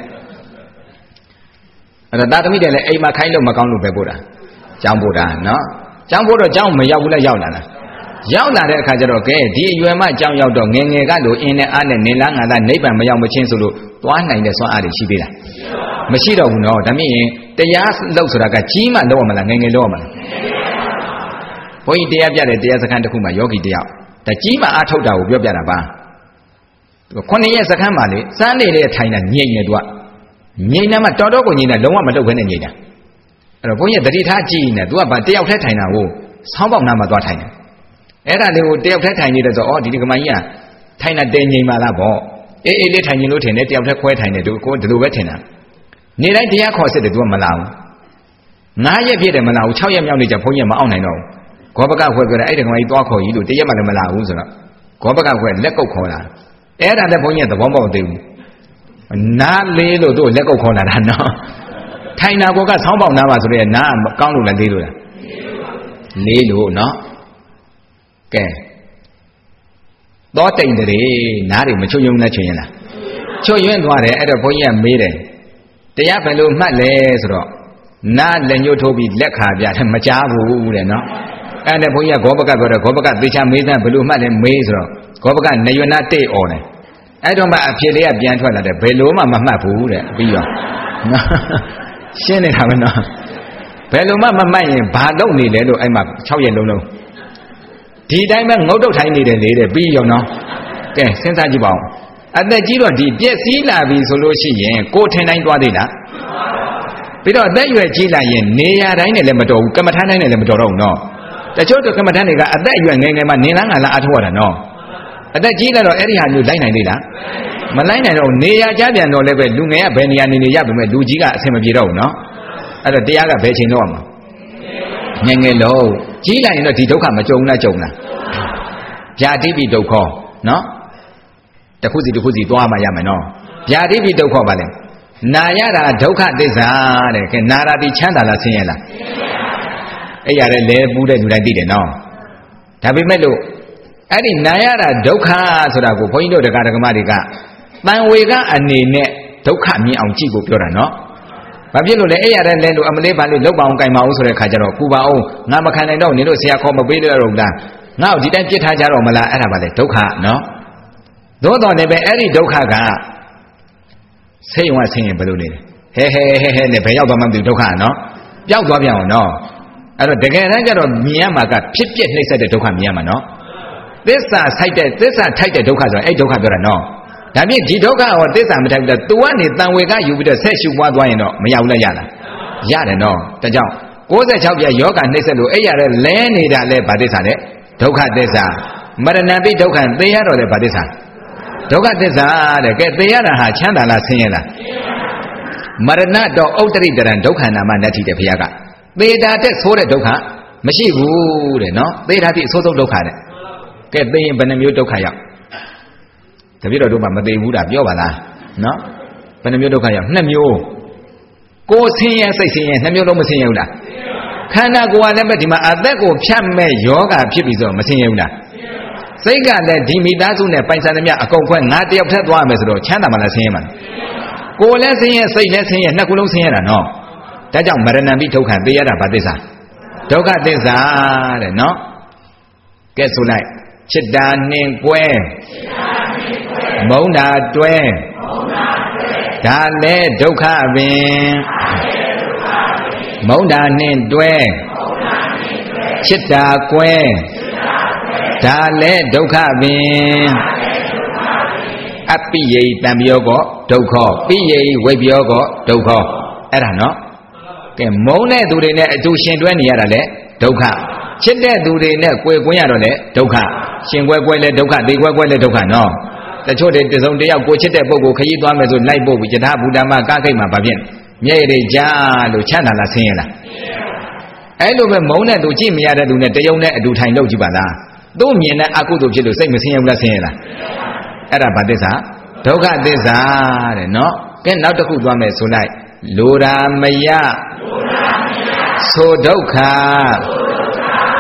အဲ့တော့တာသမီတွေလည်းအိမ်မှာခိုင်းလို့မကောင်းလို့ပဲပို့တာကြောင်းပို့တာနော်ကြောင်းပို့တော့ကြောင်းမရောက်ဘူးလားရောက်လာလားရောက်လာတဲ့အခါကျတော့ကဲဒီအရွယ်မှကြောင်းရောက်တော့ငယ်ငယ်ကလို့အင်းနဲ့အားနဲ့နေလားငါသားနိဗ္ဗာန်မရောက်မချင်းဆိုလို့သွားနိုင်တဲ့စွမ်းအားတွေရှိသေးလားမရှိတော့ဘူးနော်ဒါမြင်ရင်တရားလောက်ဆိုတာကကြီးမှလောက်ရမလားငယ်ငယ်လောက်ရမလားဘုန်းကြီးတရားပြတဲ့တရားစခန်းတစ်ခုမှာယောဂီတယောက်ဒါကြီးမှအားထုတ်တာကိုပြောပြတာပါခုနှစ်ရက်စခန်းမှာလေစမ်းနေတဲ့ထိုင်တာငြိမ့်နေသူကငြိမ့်နေမှတော်တော်ကိုငြိမ့်နေလုံးဝမလုပ်ဘဲနဲ့ငြိမ့်တာအဲ့တော့ဘုန်းကြီးသတိထားကြည့်နေသူကဗာတယောက်တည်းထိုင်တာကိုဆောင်းပေါက်နားမှာသွားထိုင်တယ်အဲ့ဒါလေးကိုတယောက်တည်းထိုင်နေတယ်ဆိုတော့ဩဒီဒီကမကြီးကထိုင်တာတဲငြိမ့်ပါလားဗောအေးအေးလေးထိုင်နေလို့ထင်တယ်တယောက်တည်းခွဲထိုင်နေသူကိုဒီလိုပဲထင်တာနေတိုင်းတရားခေါ်စစ်တယ်သူကမလာဘူးငါးရက်ပြည့်တယ်မလာဘူးခြောက်ရက်မြောက်နေကြဘုန်းကြီးကမအောင်နိုင်တော့ဘူးဂောဘကခွဲပြောတယ်အဲ့ဒီကမကြီးသွားခေါ်ကြီးလို့တရက်မှလည်းမလာဘူးဆိုတော့ဂောဘကခွဲလက်ကုပ်ခေါ်လာအဲ့ဒါလည်းဘုန်းကြီးကသဘောပေါက်သေးဘူးနားလေးလို့သူ့လက်ကုပ်ခေါ်လာတာနော်ထိုင်တာကောကဆောင်းပေါက်နားပါဆိုတော့နားမကောင်းလို့လည်းလေးလို့လားလေးလို့နော်ကဲသောတိန်တည်းနားတွေမချွတ်ယုံနဲ့ချွတ်ရင်လားချွတ်ယွင်းသွားတယ်အဲ့တော့ဘုန်းကြီးကမေးတယ်တရားဘယ်လိုမှတ်လဲဆိုတော့နားလက်ညှိုးထိုးပြီးလက်ခါပြတယ်မကြားဘူးတဲ့နော်အဲ့ဒါဘုန်းကြီးကဂောဘကပြောတယ်ဂောဘကသေချာမေးတယ်ဘယ်လိုမှတ်လဲမေးဆိုတော့ဂောဘကနေရွနာတိတ်អော်တယ်အဲ့တော့မှအဖြစ်လေးကပြန်ထွက်လာတယ်ဘယ်လိုမှမမှတ်ဘူးတဲ့ပြီးတော့ရှင်းနေတာပဲနော်ဘယ်လိုမှမမှတ်ရင်ဘာလုပ်နေလဲလို့အဲ့မှာ၆ရက်လုံးလုံးဒီတိုင်းပဲငုတ်တုတ်ထိုင်နေတယ်လေတဲ့ပြီးရောနော်ကဲစဉ်းစားကြည့်ပါဦးအသက်ကြီးတော့ဒီပြည့်စည်လာပြီဆိုလို့ရှိရင်ကိုထင်တိုင်းသွားသေးလားပြီးတော့အသက်ရွယ်ကြီးလာရင်နေရာတိုင်းနဲ့လည်းမတော်ဘူးကမ္မထမ်းတိုင်းနဲ့လည်းမတော်တော့ဘူးနော်တချို့ကမ္မထမ်းတွေကအသက်အရွယ်ငယ်ငယ်မှနေလားငါလားအထောက်ရတာနော်အသက်ကြီးလာတော့အဲ့ဒီဟာမျိုးလိုက်နိုင်သေးလားမလိုက်နိုင်တော့နေရာကြပြန်တော့လည်းပဲလူငယ်ကဘယ်နေရာနေနေရပြီမဲ့လူကြီးကအဆင်မပြေတော့ဘူးနော်အဲ့တော့တရားကဘယ်ချိန်တော့မှာငယ်ငယ်လုံးကြီးလိုက်ရင်တော့ဒီဒုက္ခမကြုံလားကြုံလားဗျာတိပိဒုက္ခနော်တစ်ခုစီတစ်ခုစီသွားမှရမယ်နော်ဗျာတိပိဒုက္ခပါလဲနာရတာဒုက္ခသစ္စာတဲ့ကဲနာရတိချမ်းသာလားဆင်းရဲလားအဲ့ရတဲ့လဲပူးတဲ့လူတိုင်းသိတယ်နော်ဒါပေမဲ့လို့အဲ့ဒီနာရတာဒုက္ခဆိုတာကိုဘုန်းကြီးတို့တရားဓမ္မတွေကတန်ဝေကအနေနဲ့ဒုက္ခမြင်အောင်ကြည့်ဖို့ပြောတာနော်ဘာဖြစ်လို့လဲအဲ့ရတဲ့လဲလို့အမလေးဘာလို့လောက်ပါအောင်ကြိုင်ပါအောင်ဆိုတဲ့ခါကျတော့ကူပါအောင်ငါမခံနိုင်တော့နင်တို့ဆရာခေါ်မပေးလို့တော့လားငါ့ကိုဒီတိုင်းပြစ်ထားကြတော့မလားအဲ့ဒါပါလေဒုက္ခနော်သို့တော်လည်းပဲအဲ့ဒီဒုက္ခကစိတ်ဝင်ဆင်းရင်ဘယ်လိုနေလဲဟဲဟဲဟဲဟဲနဲ့ဘယ်ရောက်သွားမှမသိဘူးဒုက္ခနော်ပျောက်သွားပြန်အောင်နော်အဲ့တော့တကယ်တမ်းကျတော့မြင်ရမှာကဖြစ်ပြနှိမ့်ဆက်တဲ့ဒုက္ခမြင်ရမှာနော်သစ္စာဆိုင်တဲ့သစ္စာထိုက်တဲ့ဒုက္ခဆိုရင်အဲ့ဒုက္ခပြောတာနော်ဒါဖြင့်ဒီဒုက္ခဟောသစ္စာမထိုက်တော့ तू ကနေတန်ဝေကယူပြီးတော့ဆက်ရှုပွားသွားရင်တော့မရဘူးလားရလားရတယ်နော်ဒါကြောင့်၉၆ပြယောဂနှိမ့်ဆက်လို့အဲ့ရတဲ့လဲနေတာလဲဗာသစ္စာတဲ့ဒုက္ခသစ္စာမရဏပိဒုက္ခသေရတော့လဲဗာသစ္စာဒုက္ခသစ္စာတဲ့ကဲသေရတာဟာချမ်းသာလားဆင်းရဲလားမရဏတော့ဥတ္တရိတရံဒုက္ခနာမနတ္ထိတဲ့ဘုရားကသေတာတဲ့ဆိုးတဲ့ဒုက္ခမရှိဘူးတဲ့နော်သေတာတိအဆိုးဆုံးဒုက္ခတဲ့ကဲသိရင်ဘယ်နှမျိုးဒုက္ခရောက်တပည့်တော်တို့မှမသိဘူးတာပြောပါလားနော်ဘယ်နှမျိုးဒုက္ခရောက်နှစ်မျိုးကိုယ်ဆင်းရဲစိတ်ဆင်းရဲနှစ်မျိုးလုံးမဆင်းရဲဘူးလားခန္ဓာကိုယ်ကလည်းပဲဒီမှာအသက်ကိုဖြတ်မဲ့ယောဂဖြစ်ပြီဆိုတော့မဆင်းရဲဘူးလားစိတ်ကလည်းဒီမိသားစုနဲ့ပိုင်ဆိုင်သမျှအကုန်ခွဲငါတယောက်ထက်သွားမယ်ဆိုတော့ချမ်းသာမှလားဆင်းရဲမှလားကိုယ်လည်းဆင်းရဲစိတ်လည်းဆင်းရဲနှစ်ခုလုံးဆင်းရဲတာနော်ဒါကြောင့်မရဏံပိဒုက္ခသိရတာဘာသစ္စာဒုက္ခသစ္စာတဲ့နော်ကဲဆိုလိုက်จิตตาနှင်ကွဲမုံတာတွဲဒါလဲဒုက္ခပင်မုံတာနှင်တွဲจิตตาကွဲဒါလဲဒုက္ခပင်အပိယိတံပြောကောဒုက္ခပိယိဝိပယောကောဒုက္ခအဲ့ဒါနော်ကဲမုံတဲ့သူတွေနဲ့အတူရှင်တွဲနေရတာလဲဒုက္ခချစ်တဲ့သူတွေနဲ့ကြွယ်ကွင်းရတော့လေဒုက္ခရှင်ကွဲကွဲလဲဒုက္ခသိကွဲကွဲလဲဒုက္ခနော်တချို့တွေတစုံတယောက်ကိုချစ်တဲ့ပုဂ္ဂိုလ်ခရီးသွားမယ်ဆိုလိုက်ဖို့ယထာဘူတမကားခိတ်မှာဗာပြင်းမျက်ရည်ကြားလို့ချမ်းသာလားဆင်းရဲလားအဲ့လိုပဲမုံတဲ့သူကြည့်မရတဲ့သူနဲ့တယုံနဲ့အတူထိုင်လို့ကြည့်ပါလားသူ့မြင်တဲ့အကုသိုလ်ဖြစ်လို့စိတ်မဆင်းရဲဘူးလားဆင်းရဲလားအဲ့ဒါဘာသစ္စာဒုက္ခသစ္စာတဲ့နော်ကဲနောက်တစ်ခုသွားမယ်ဆိုလိုက်လိုရာမယဆိုဒုက္ခ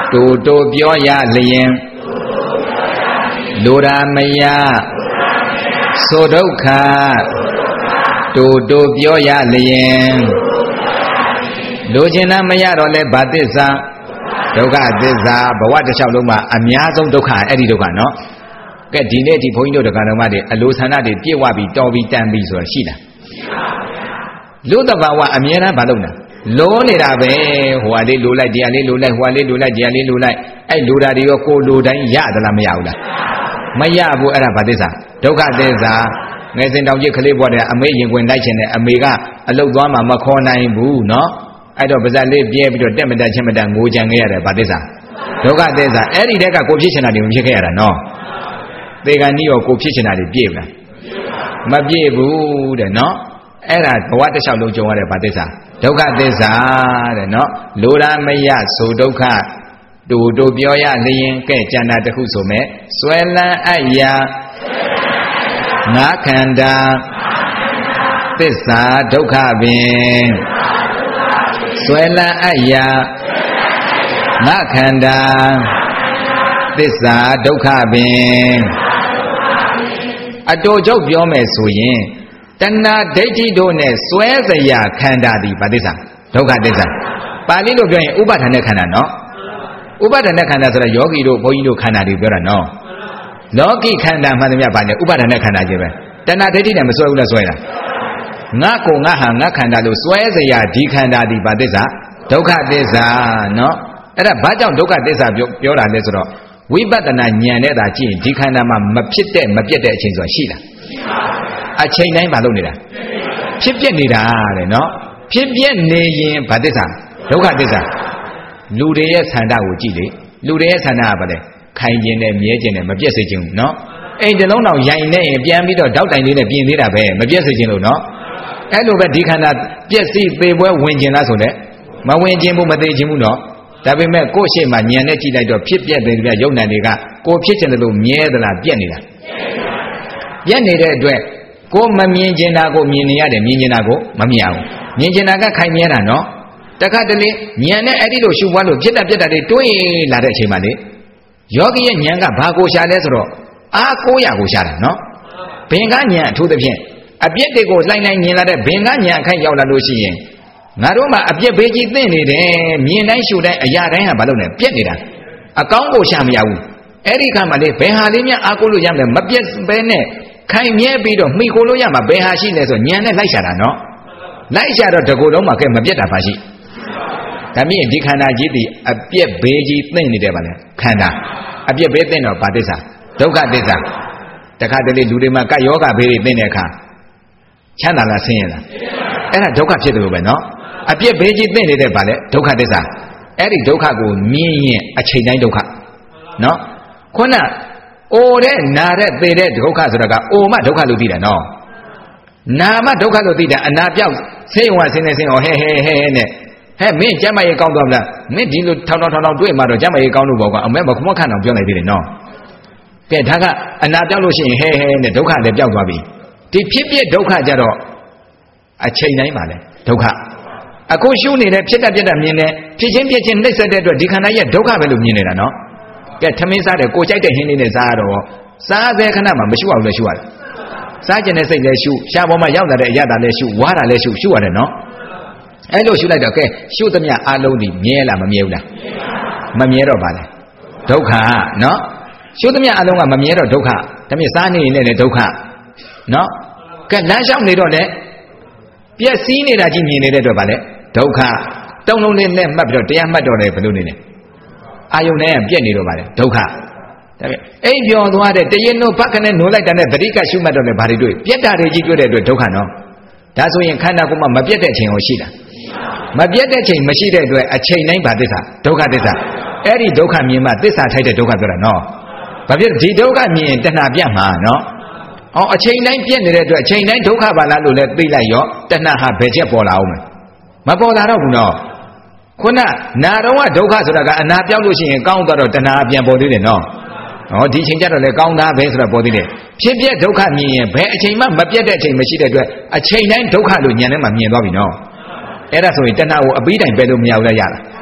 တူတူပြောရလျင်လူရာမယဆိုဒုက္ခတူတူပြောရလျင်လူကျင်နာမရတော့လဲဗာသစ္စာဒုက္ခသစ္စာဘဝတစ်လျှောက်လုံးမှာအများဆုံးဒုက္ခအဲ့ဒီဒုက္ခနော်ကဲဒီနေ့ဒီဘုန်းကြီးတို့တရားတော်မတွေအလိုဆန္ဒတွေပြည့်ဝပြီးတော်ပြီးတန်ပြီးဆိုတာရှိလားလူတဘာဝအမြဲတမ်းမလုပ်တာလိုနေတာပဲဟိုဟာလေးလိုလိုက်တရားလေးလိုလိုက်ဟိုဟာလေးလိုလိုက်တရားလေးလိုလိုက်အဲ့လိုတာတွေရောကိုလိုတိုင်းရသလားမရဘူးလားမရဘူးအဲ့ဒါဗာသစ္စာဒုက္ခသစ္စာငယ်စဉ်တောင်ကြီးကလေးပေါ်တဲ့အမေရင်ခွင်လိုက်ခြင်းနဲ့အမေကအလုတ်သွားမှမခေါ်နိုင်ဘူးနော်အဲ့တော့ပါဇက်လေးပြဲပြီးတော့တက်မတက်ချင်းမတက်ငိုကြံခဲ့ရတယ်ဗာသစ္စာဒုက္ခသစ္စာအဲ့ဒီတက်ကကိုဖြစ်ချင်တာတွေမဖြစ်ခဲ့ရတာနော်သေကံဤရောကိုဖြစ်ချင်တာတွေပြည့်မလားမပြည့်ဘူးတဲ့နော်အဲ့ဒါဘဝတစ်လျှောက်လုံးကြုံရတဲ့ဗာသစ္စာဒုက္ခသစ္စာတဲ့နော်လိုရာမယဆိုဒုက္ခတူတူပြောရလျင်ကဲကျန်တာတခုဆိုမဲ့ဆွဲလန်းအပ်ရာငါခန္ဓာသစ္စာဒုက္ခပင်ဆွဲလန်းအပ်ရာငါခန္ဓာသစ္စာဒုက္ခပင်အတူချုပ်ပြောမယ်ဆိုရင်တဏှာဒိဋ္ဌိတို့နဲ့စွဲစရာခန္ဓာသည်ဗာသစ္စာဒုက္ခသစ္စာပါဠိလိုပြောရင်ဥပါဒณะခန္ဓာနော်ဥပါဒณะခန္ဓာဆိုတာယောဂီတို့ဘုန်းကြီးတို့ခန္ဓာတွေပြောတာနော်လောကီခန္ဓာမှန်သမျှပါလေဥပါဒณะခန္ဓာကြီးပဲတဏှာဒိဋ္ဌိနဲ့မစွဲဘူးလားစွဲတာငါကိုငါဟာငါခန္ဓာလို့စွဲစရာဒီခန္ဓာသည်ဗာသစ္စာဒုက္ခသစ္စာနော်အဲ့ဒါဘာကြောင့်ဒုက္ခသစ္စာပြောပြောတာလဲဆိုတော့ဝိပဿနာဉာဏ်နဲ့သာကြည့်ရင်ဒီခန္ဓာမှာမဖြစ်တဲ့မပြတ်တဲ့အချိန်ဆိုတာရှိလားအချိန်တိုင်းမလုပ်နေတာဖြစ်ပြနေတာတဲ့နော်ဖြစ်ပြနေရင်ဗာသစ္စာဒုက္ခသစ္စာလူတွေရဲ့ဆန္ဒကိုကြည့်လေလူတွေရဲ့ဆန္ဒကဘာလဲခိုင်ခြင်းနဲ့မြဲခြင်းနဲ့မပြတ်စေခြင်းဘူးနော်အိမ်တလုံးတော်ရိုင်နေရင်ပြန်ပြီးတော့တောက်တိုင်လေးနဲ့ပြင်သေးတာပဲမပြတ်စေခြင်းလို့နော်အဲ့လိုပဲဒီခန္ဓာပြည့်စည်သေးပွဲဝင်ခြင်းလားဆိုတဲ့မဝင်ခြင်းဘူးမသေးခြင်းဘူးနော်ဒါပေမဲ့ကိုယ့်ရှေ့မှာညံနဲ့ကြည့်လိုက်တော့ဖြစ်ပြက်တဲ့ရုပ်နာတွေကကိုဖြစ်ခြင်းလို့မြဲသလားပြက်နေတာပြက်နေတဲ့အတွက်ကိုမမြင်ကျင်တာကိုမြင်နေရတယ်မြင်ကျင်တာကိုမမြင်အောင်မြင်ကျင်တာကခိုင်မြဲတာနော်တခါတလေညံနဲ့အဲ့ဒီလိုရှုပွားလို့ဖြစ်တာပြက်တာတွေတွေးလာတဲ့အချိန်မှာလေယောဂီရဲ့ညံကဘာကိုရှာလဲဆိုတော့အာကိုရကိုရှာတာနော်ဘင်ကညံအထူးသဖြင့်အပြက်တွေကိုလှိုင်းလှိုင်းမြင်လာတဲ့ဘင်ကညံအခိုက်ရောက်လာလို့ရှိရင်ငါတို့မှာအပြက်ဘေးကြီးသင့်နေတယ်မြင်တိုင်းရှုတိုင်းအရာတိုင်းဟာဘာလို့လဲပြက်နေတာအကောင်းကိုရှာမရဘူးအဲ့ဒီခါမှလေဘယ်ဟာလေးများအာကိုလို့ရမယ်မပြက်ပဲနဲ့ခိုင်မြဲပြီးတော့မှီကိုလို့ရမှာဘယ်ဟာရှိလဲဆိုညံနဲ့လိုက်ရှာတာနော်လိုက်ရှာတော့တကူလုံးမှာကဲမပြက်တာပါရှိဒါမြင်ဒီခန္ဓာကြီးဒီအပြက်ဘေးကြီးသင့်နေတယ်ဗါလဲခန္ဓာအပြက်ဘေးသင့်တော့ဗာသစ္စာဒုက္ခသစ္စာတခါတလေလူတွေမှာကယောဂဘေးတွေသင့်တဲ့အခါချမ်းသာလားဆင်းရဲလားအဲ့ဒါဒုက္ခဖြစ်တယ်လို့ပဲနော်အပြက်ဘေးကြီးသင့်နေတဲ့ဗာလဲဒုက္ခသစ္စာအဲ့ဒီဒုက္ခကိုမြင်ရင်အချိန်တိုင်းဒုက္ခနော်ခုနအိုတဲ့နာတဲ့သေတဲ့ဒုက္ခဆိုတာကအိုမှဒုက္ခလို့သိတယ်နော်နာမှဒုက္ခလို့သိတယ်အနာပြောက်ဆေးရုံကဆင်းနေဆင်းဟောဟဲဟဲဟဲနဲ့ဟဲ့မင်းကျမ်းမရေကောင်းသွားမလားမင်းဒီလိုထောင်ထောင်ထောင်ထောင်တွေ့မှတော့ကျမ်းမရေကောင်းလို့ပေါ့ကွာအမဲမခမခန့်အောင်ပြောလိုက်သေးတယ်နော်ကဲဒါကအနာပြောက်လို့ရှိရင်ဟဲဟဲနဲ့ဒုက္ခလည်းပြောက်သွားပြီဒီဖြစ်ဖြစ်ဒုက္ခကြတော့အချိန်တိုင်းပါလေဒုက္ခအခုရှုနေတဲ့ဖြစ်တတ်ပြတ်တတ်မြင်တယ်ဖြစ်ချင်းဖြစ်ချင်းနှိမ့်ဆက်တဲ့အတွက်ဒီခန္ဓာရဲ့ဒုက္ခပဲလို့မြင်နေတာနော်ကဲထမင်းစားတယ်ကိုကြိုက်တဲ့ဟင်းလေးနဲ့စားရတော့စားတဲ့ခဏမှမရှုအောင်လည်းရှုရတယ်စားကျင်တဲ့စိတ်လည်းရှုရှားပေါ်မှာရောက်လာတဲ့အရာလည်းရှုဝါတာလည်းရှုရှုရတယ်နော်အဲ့လိုရှုလိုက်တော့ကဲရှုသမျှအလုံးဒီမြဲလားမမြဲဘူးလားမမြဲတော့ပါလေဒုက္ခနော်ရှုသမျှအလုံးကမမြဲတော့ဒုက္ခဒါမြင်စားနေရင်လည်းဒုက္ခနော်ကဲလမ်းလျှောက်နေတော့လည်းပြက်စီးနေတာကြီးမြင်နေတဲ့အတွက်ပါလေဒုက္ခတုံလုံးလေးနဲ့မှတ်ပြီးတော့တရားမှတ်တော့တယ်ဘယ်လိုနေလဲအာယုန်နဲ့ပြက်နေတော့ပါလေဒုက္ခဒါပေမဲ့အိမ်ပြောသွားတဲ့တရင်တို့ဘက်ကနေနိုးလိုက်တာနဲ့သတိကရှုမှတ်တော့လည်းဘာတွေတွေ့ပြက်တာတွေကြီးတွေ့တဲ့အတွက်ဒုက္ခနော်ဒါဆိုရင်ခန္ဓာကိုယ်မှာမပြက်တဲ့အချိန်ကိုရှိတာမပြတ်တဲ့ချိန်မရှိတဲ့အတွက်အချိန်တိုင်းဗာသစ္စာဒုက္ခသစ္စာအဲ့ဒီဒုက္ခမြင်မှသစ္စာထိုက်တဲ့ဒုက္ခပြောတာနော်ဘာဖြစ်ဒီဒုက္ခမြင်တဏှာပြတ်မှာနော်အော်အချိန်တိုင်းပြတ်နေတဲ့အတွက်အချိန်တိုင်းဒုက္ခပါလားလို့လည်းသိလိုက်ရောတဏှာဟာဘယ်ချက်ပေါ်လာအောင်မပေါ်လာတော့ဘူးနော်ခုနနာတော့ကဒုက္ခဆိုတာကအနာပြောက်လို့ရှိရင်ကောင်းသွားတော့တဏှာပြန်ပေါ်သေးတယ်နော်ဟောဒီချိန်ကျတော့လေကောင်းတာပဲဆိုတာပေါ်သေးတယ်ဖြစ်ပြဒုက္ခမြင်ရင်ဘယ်အချိန်မှမပြတ်တဲ့အချိန်မရှိတဲ့အတွက်အချိန်တိုင်းဒုက္ခလို့ဉာဏ်ထဲမှာမြင်သွားပြီနော်အဲ့ဒါဆိုရင်တဏှာကိုအပြီးတိုင်ပယ်လို့မရဘူးလားရလား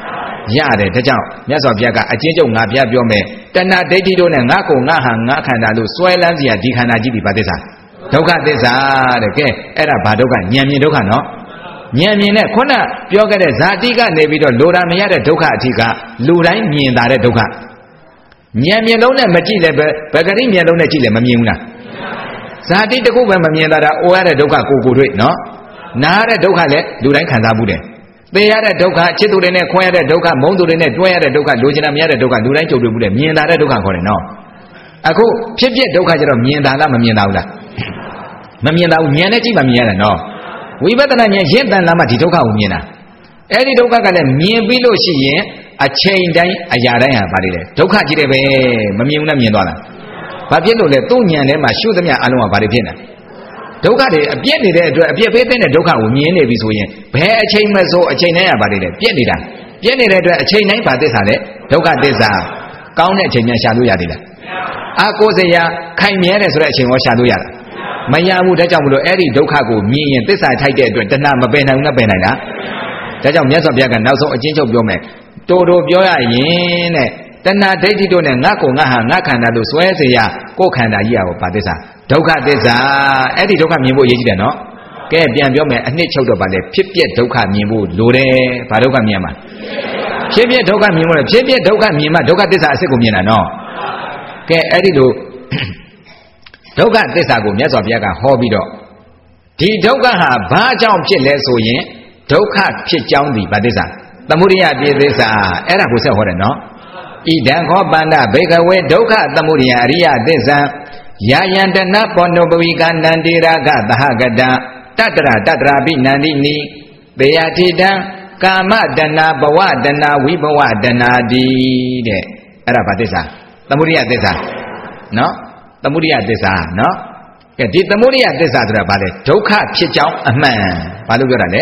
ရတယ်ဒါကြောင့်မြတ်စွာဘုရားကအချင်းချုပ်ငါဘုရားပြောမယ်တဏှာဒိဋ္ဌိတို့နဲ့ငါကိုငါဟာငါခန္ဓာလို့စွဲလန်းစီရဒီခန္ဓာကြီးဒီဘာသစ္စာဒုက္ခသစ္စာတဲ့ကဲအဲ့ဒါဘာဒုက္ခဉာဏ်မြင်ဒုက္ခနော်ဉာဏ်မြင်နဲ့ခုနပြောခဲ့တဲ့ဇာတိကနေပြီးတော့လိုတာမရတဲ့ဒုက္ခအထိကလူတိုင်းမြင်တာတဲ့ဒုက္ခဉာဏ်မြင်လုံးနဲ့မကြည့်လည်းပဲဗဂရိမြင်လုံးနဲ့ကြည့်လည်းမမြင်ဘူးလားဇာတိတခုပဲမမြင်တာအိုရတဲ့ဒုက္ခကိုကိုတွေ့နော်နားတဲ့ဒုက္ခလည်းလူတိုင်းခံစားဘူးတယ်သေရတဲ့ဒုက္ခချစ်သူတွေနဲ့ခွဲရတဲ့ဒုက္ခမုန်းသူတွေနဲ့တွဲရတဲ့ဒုက္ခလိုချင်တာမရတဲ့ဒုက္ခလူတိုင်းကြုံတွေ့ဘူးတယ်မြင်တာတဲ့ဒုက္ခခေါ်တယ်နော်အခုဖြစ်ဖြစ်ဒုက္ခကျတော့မြင်တာလားမမြင်တာဘူးလားမမြင်တာဘူးဉာဏ်နဲ့ကြည့်မှမြင်ရတယ်နော်ဝိပဿနာဉာဏ်ရင့်တန်လာမှဒီဒုက္ခကိုမြင်တာအဲ့ဒီဒုက္ခကလည်းမြင်ပြီးလို့ရှိရင်အချိန်တိုင်းအရာတိုင်းဟာဗါတယ်လေဒုက္ခကြီးတယ်ပဲမမြင်ဘူးနဲ့မြင်သွားလားဘာဖြစ်လို့လဲသူ့ဉာဏ်ထဲမှာရှုသမျှအလုံးကဗါတယ်ဖြစ်နေဒုက္ခတွေအပြည့်နေတဲ့အတွက်အပြည့်ပေးတဲ့ဒုက္ခကိုမြင်နေပြီဆိုရင်ဘယ်အချိန်မှဆိုအချိန်တိုင်းရပါတယ်လေပြည့်နေတာပြည့်နေတဲ့အတွက်အချိန်တိုင်းဘာသစ္စာလဲဒုက္ခသစ္စာကောင်းတဲ့အချိန်မှရှာလို့ရသေးလားအာကိုယ်စရာခိုင်မြဲတယ်ဆိုတဲ့အချိန်ကိုရှာလို့ရတာမရဘူးဒါကြောင့်မလို့အဲ့ဒီဒုက္ခကိုမြင်ရင်သစ္စာထိုက်တဲ့အတွက်တဏှာမပယ်နိုင်ဘူးနဲ့ပယ်နိုင်လားဒါကြောင့်မြတ်စွာဘုရားကနောက်ဆုံးအချင်းချုပ်ပြောမယ်တိုးတိုးပြောရရင်တဲ့တဏှာဒိဋ္ဌိတို့နဲ့ငါ့ကိုငါဟာငါခန္ဓာလို့စွဲเสียကိုယ်ခန္ဓာကြီးရပါသစ္စာဒုက္ခသစ္စာအဲ့ဒီဒုက္ခမြင်ဖို့အရေးကြီးတယ်နော်ကဲပြန်ပြောမယ်အနှစ်ချုပ်တော့ဗါလေဖြစ်ပြဒုက္ခမြင်ဖို့လိုတယ်ဘာဒုက္ခမြင်မှာဖြစ်ပြဒုက္ခမြင်ဖို့ဖြစ်ပြဒုက္ခမြင်မှဒုက္ခသစ္စာအစစ်ကိုမြင်တာနော်ကဲအဲ့ဒီလိုဒုက္ခသစ္စာကိုမြတ်စွာဘုရားကဟောပြီးတော့ဒီဒုက္ခဟာဘာကြောင့်ဖြစ်လဲဆိုရင်ဒုက္ခဖြစ်ကြောင်းဒီဗာသစ္စာသမုဒိယပြည့်သစ္စာအဲ့ဒါကိုဆက်ဟောတယ်နော်ဣဒံခောပန္နဘေကဝေဒုက္ခသမုဒိယအရိယသစ္စာယာယံတနပောနုပဝိကနန္တိရာဂသဟကတံတတရတတရာပိနန္တိနိဘေယတိတံကာမတဏဘဝတဏဝိဘဝတဏတိတဲ့အဲ့ဒါဗာသစ္စာသမုဒိယသစ္စာနော်သမုဒိယသစ္စာနော်ကဲဒီသမုဒိယသစ္စာဆိုတာဘာလဲဒုက္ခဖြစ်ကြောင်းအမှန်ဘာလို့ပြောတာလဲ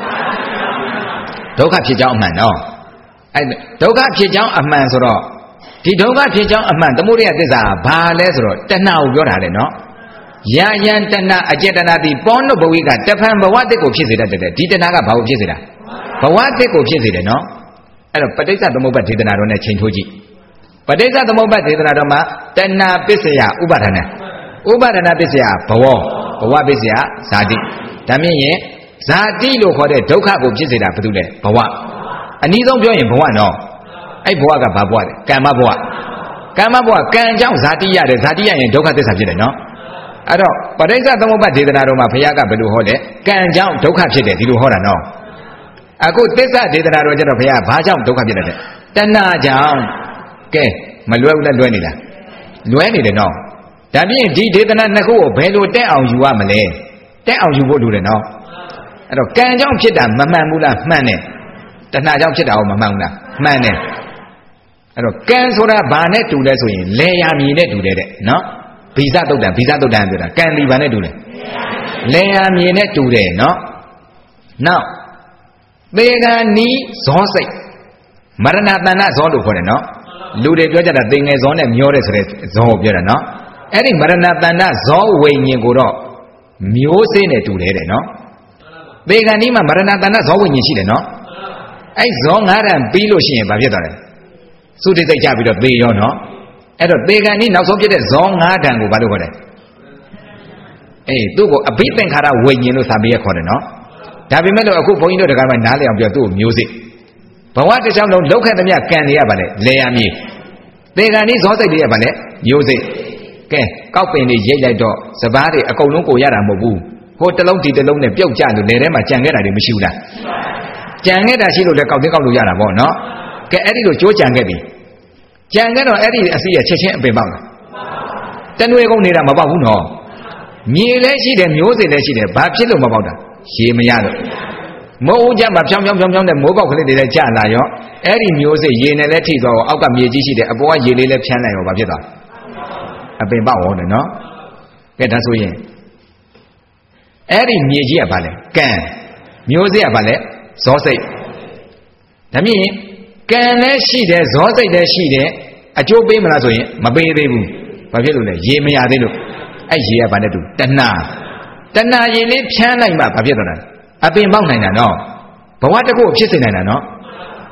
ဒုက္ခဖြစ်ကြောင်းအမှန်နော်အဲဒုက္ခဖြစ်ကြောင်းအမှန်ဆိုတော့ဒီဒုက္ခဖြစ်ကြောင်းအမှန်သမုဒိယသစ္စာဘာလဲဆိုတော့တဏှာကိုပြောတာလေနော်ယာယံတဏှာအကျတနာတိပောနုဘဝိကတဖန်ဘဝတစ်ကိုဖြစ်စေတတ်တယ်ဒီတဏှာကဘာကိုဖြစ်စေတာဘဝတစ်ကိုဖြစ်စေတယ်နော်အဲ့တော့ပဋိစ္စသမုပ္ပါဒေသနာတော်နဲ့ချိန်ထိုးကြည့်ပဋိစ္စသမုပ္ပါဒေသနာတော်မှာတဏှာပစ္စယဥပါဒနာဥပါဒနာပစ္စယဘဝဘဝပစ္စယဇာတိဒါမြင်ရင်ဇာတိလို့ခေါ်တဲ့ဒုက္ခကိုဖြစ်စေတာဘာလို့လဲဘဝအနည်းဆုံးပြောရင်ဘဝနော်အဲ့ဘဝကဘာဘဝလဲကမ္မဘဝကမ္မဘဝကံကြောင့်ဇာတိရတယ်ဇာတိရရင်ဒုက္ခသစ္စာဖြစ်တယ်နော်အဲ့တော့ပဋိစ္စသမုပ္ပါဒေသနာတော်မှာဘုရားကဘယ်လိုဟောလဲကံကြောင့်ဒုက္ခဖြစ်တယ်ဒီလိုဟောတာနော်အခုသစ္စာဒေသနာတော်ကျတော့ဘုရားဘာကြောင့်ဒုက္ခဖြစ်တယ်လဲတဏှာကြောင့်ကဲမလွဲဘူးနဲ့လွဲနေလားလွဲနေတယ်နော်ဒါပြင်ဒီဒေသနာနှစ်ခုကိုဘယ်လိုတက်အောင်ယူရမလဲတက်အောင်ယူဖို့လိုတယ်နော်အဲ့တော့ကံကြောင့်ဖြစ်တာမမှန်ဘူးလားမှန်တယ်တဏှာကြောင့်ဖြစ်တာကိုမမှန်ဘူးလားမှန်တယ်အဲ့တော့ကံဆိုတာဘာနဲ့တူလဲဆိုရင်လေယာမြေနဲ့တူတယ်တဲ့နော်ဗီဇတုတ်တံဗီဇတုတ်တံပြောတာကံဒီဘာနဲ့တူလဲလေယာမြေနဲ့တူတယ်နော်နောက်သေဂန်နီဇောစိတ်မရဏတဏ္ဍဇောလို့ခေါ်တယ်နော်လူတွေပြောကြတာသေငယ်ဇောနဲ့မျောတယ်ဆိုတဲ့ဇောကိုပြောတာနော်အဲ့ဒီမရဏတဏ္ဍဇောဝိညာဉ်ကိုတော့မျိုးစေ့နဲ့တူတယ်တဲ့နော်သေဂန်နီမှာမရဏတဏ္ဍဇောဝိညာဉ်ရှိတယ်နော်အဲ့ဇောငါးတန်ပြီးလို့ရှိရင်ဘာဖြစ်သွားလဲသုတိစိတ်ကြပြီးတော့သေရောနော်အဲ့တော့သေဂန်နီနောက်ဆုံးဖြစ်တဲ့ဇောငါးတန်ကိုဘာလို့ခေါ်လဲအေးသူ့ကိုအဘိသင်္ခါရဝိညာဉ်လို့သာပြီးရခေါ်တယ်နော်ဒါပေမဲ့လို့အခုဘုန်းကြီးတို့တက္ကမနားလည်အောင်ပြောသူ့ကိုမျိုးစေ့ဘဝတစ်ချောင်းလုံးလောက်ခဲ့သမျှကံတွေရပါလေလေယာမြေသေဂန်နီဇောစိတ်တွေရပါလေမျိုးစေ့ကဲကောက်ပင်တွေရိတ်လိုက်တော့စပားတွေအကုန်လုံးကိုရတာမဟုတ်ဘူးဟိုတစ်လုံးဒီတစ်လုံးနဲ့ပြုတ်ကျလို့လေထဲမှာကြံခဲ့တာတွေမရှိဘူးလားကြံခဲ့တာရှိလို့လည်းကောက်သိကောက်လို့ရတာပေါ့နော်ကဲအဲ့ဒီလိုကြိုးကြံခဲ့ပြီကြံခဲ့တော့အဲ့ဒီအစီရချက်ချင်းအပင်ပေါက်လာတနွေကုန်နေတာမပေါက်ဘူးနော်မြေလည်းရှိတယ်မျိုးစေ့လည်းရှိတယ်ဘာဖြစ်လို့မပေါက်တာရေမရလို့မိုးဦးကြမှာဖြောင်းဖြောင်းဖြောင်းဖြောင်းနဲ့မိုးပေါက်ကလေးတွေလည်းကျလာရောအဲ့ဒီမျိုးစေ့ရေနဲ့လည်းထိသွားတော့အောက်ကမြေကြီးရှိတယ်အပေါ်ကရေလေးလည်းဖြန်းလိုက်ရောဘာဖြစ်သွားအပင်ပေါက်ဟောတယ်နော်ကဲဒါဆိုရင်အဲ့ဒီမြေကြီးကဘာလဲကံမျိုးစေ့ကဘာလဲဇောစိတ်ဒါမြင်ကံလည်းရှိတယ်ဇောစိတ်လည်းရှိတယ်အကျိုးပေးမလားဆိုရင်မပေးသေးဘူးဘာဖြစ်လို့လဲရေမရသေးလို့အဲ့ရေကဘာနဲ့တူတဏှာတဏှာရေလေးဖြန်းလိုက်မှဘာဖြစ်သွားတာအပင်ပေါက်နိုင်တာနော်ဘဝတစ်ခုဖြစ်စေနိုင်တာနော်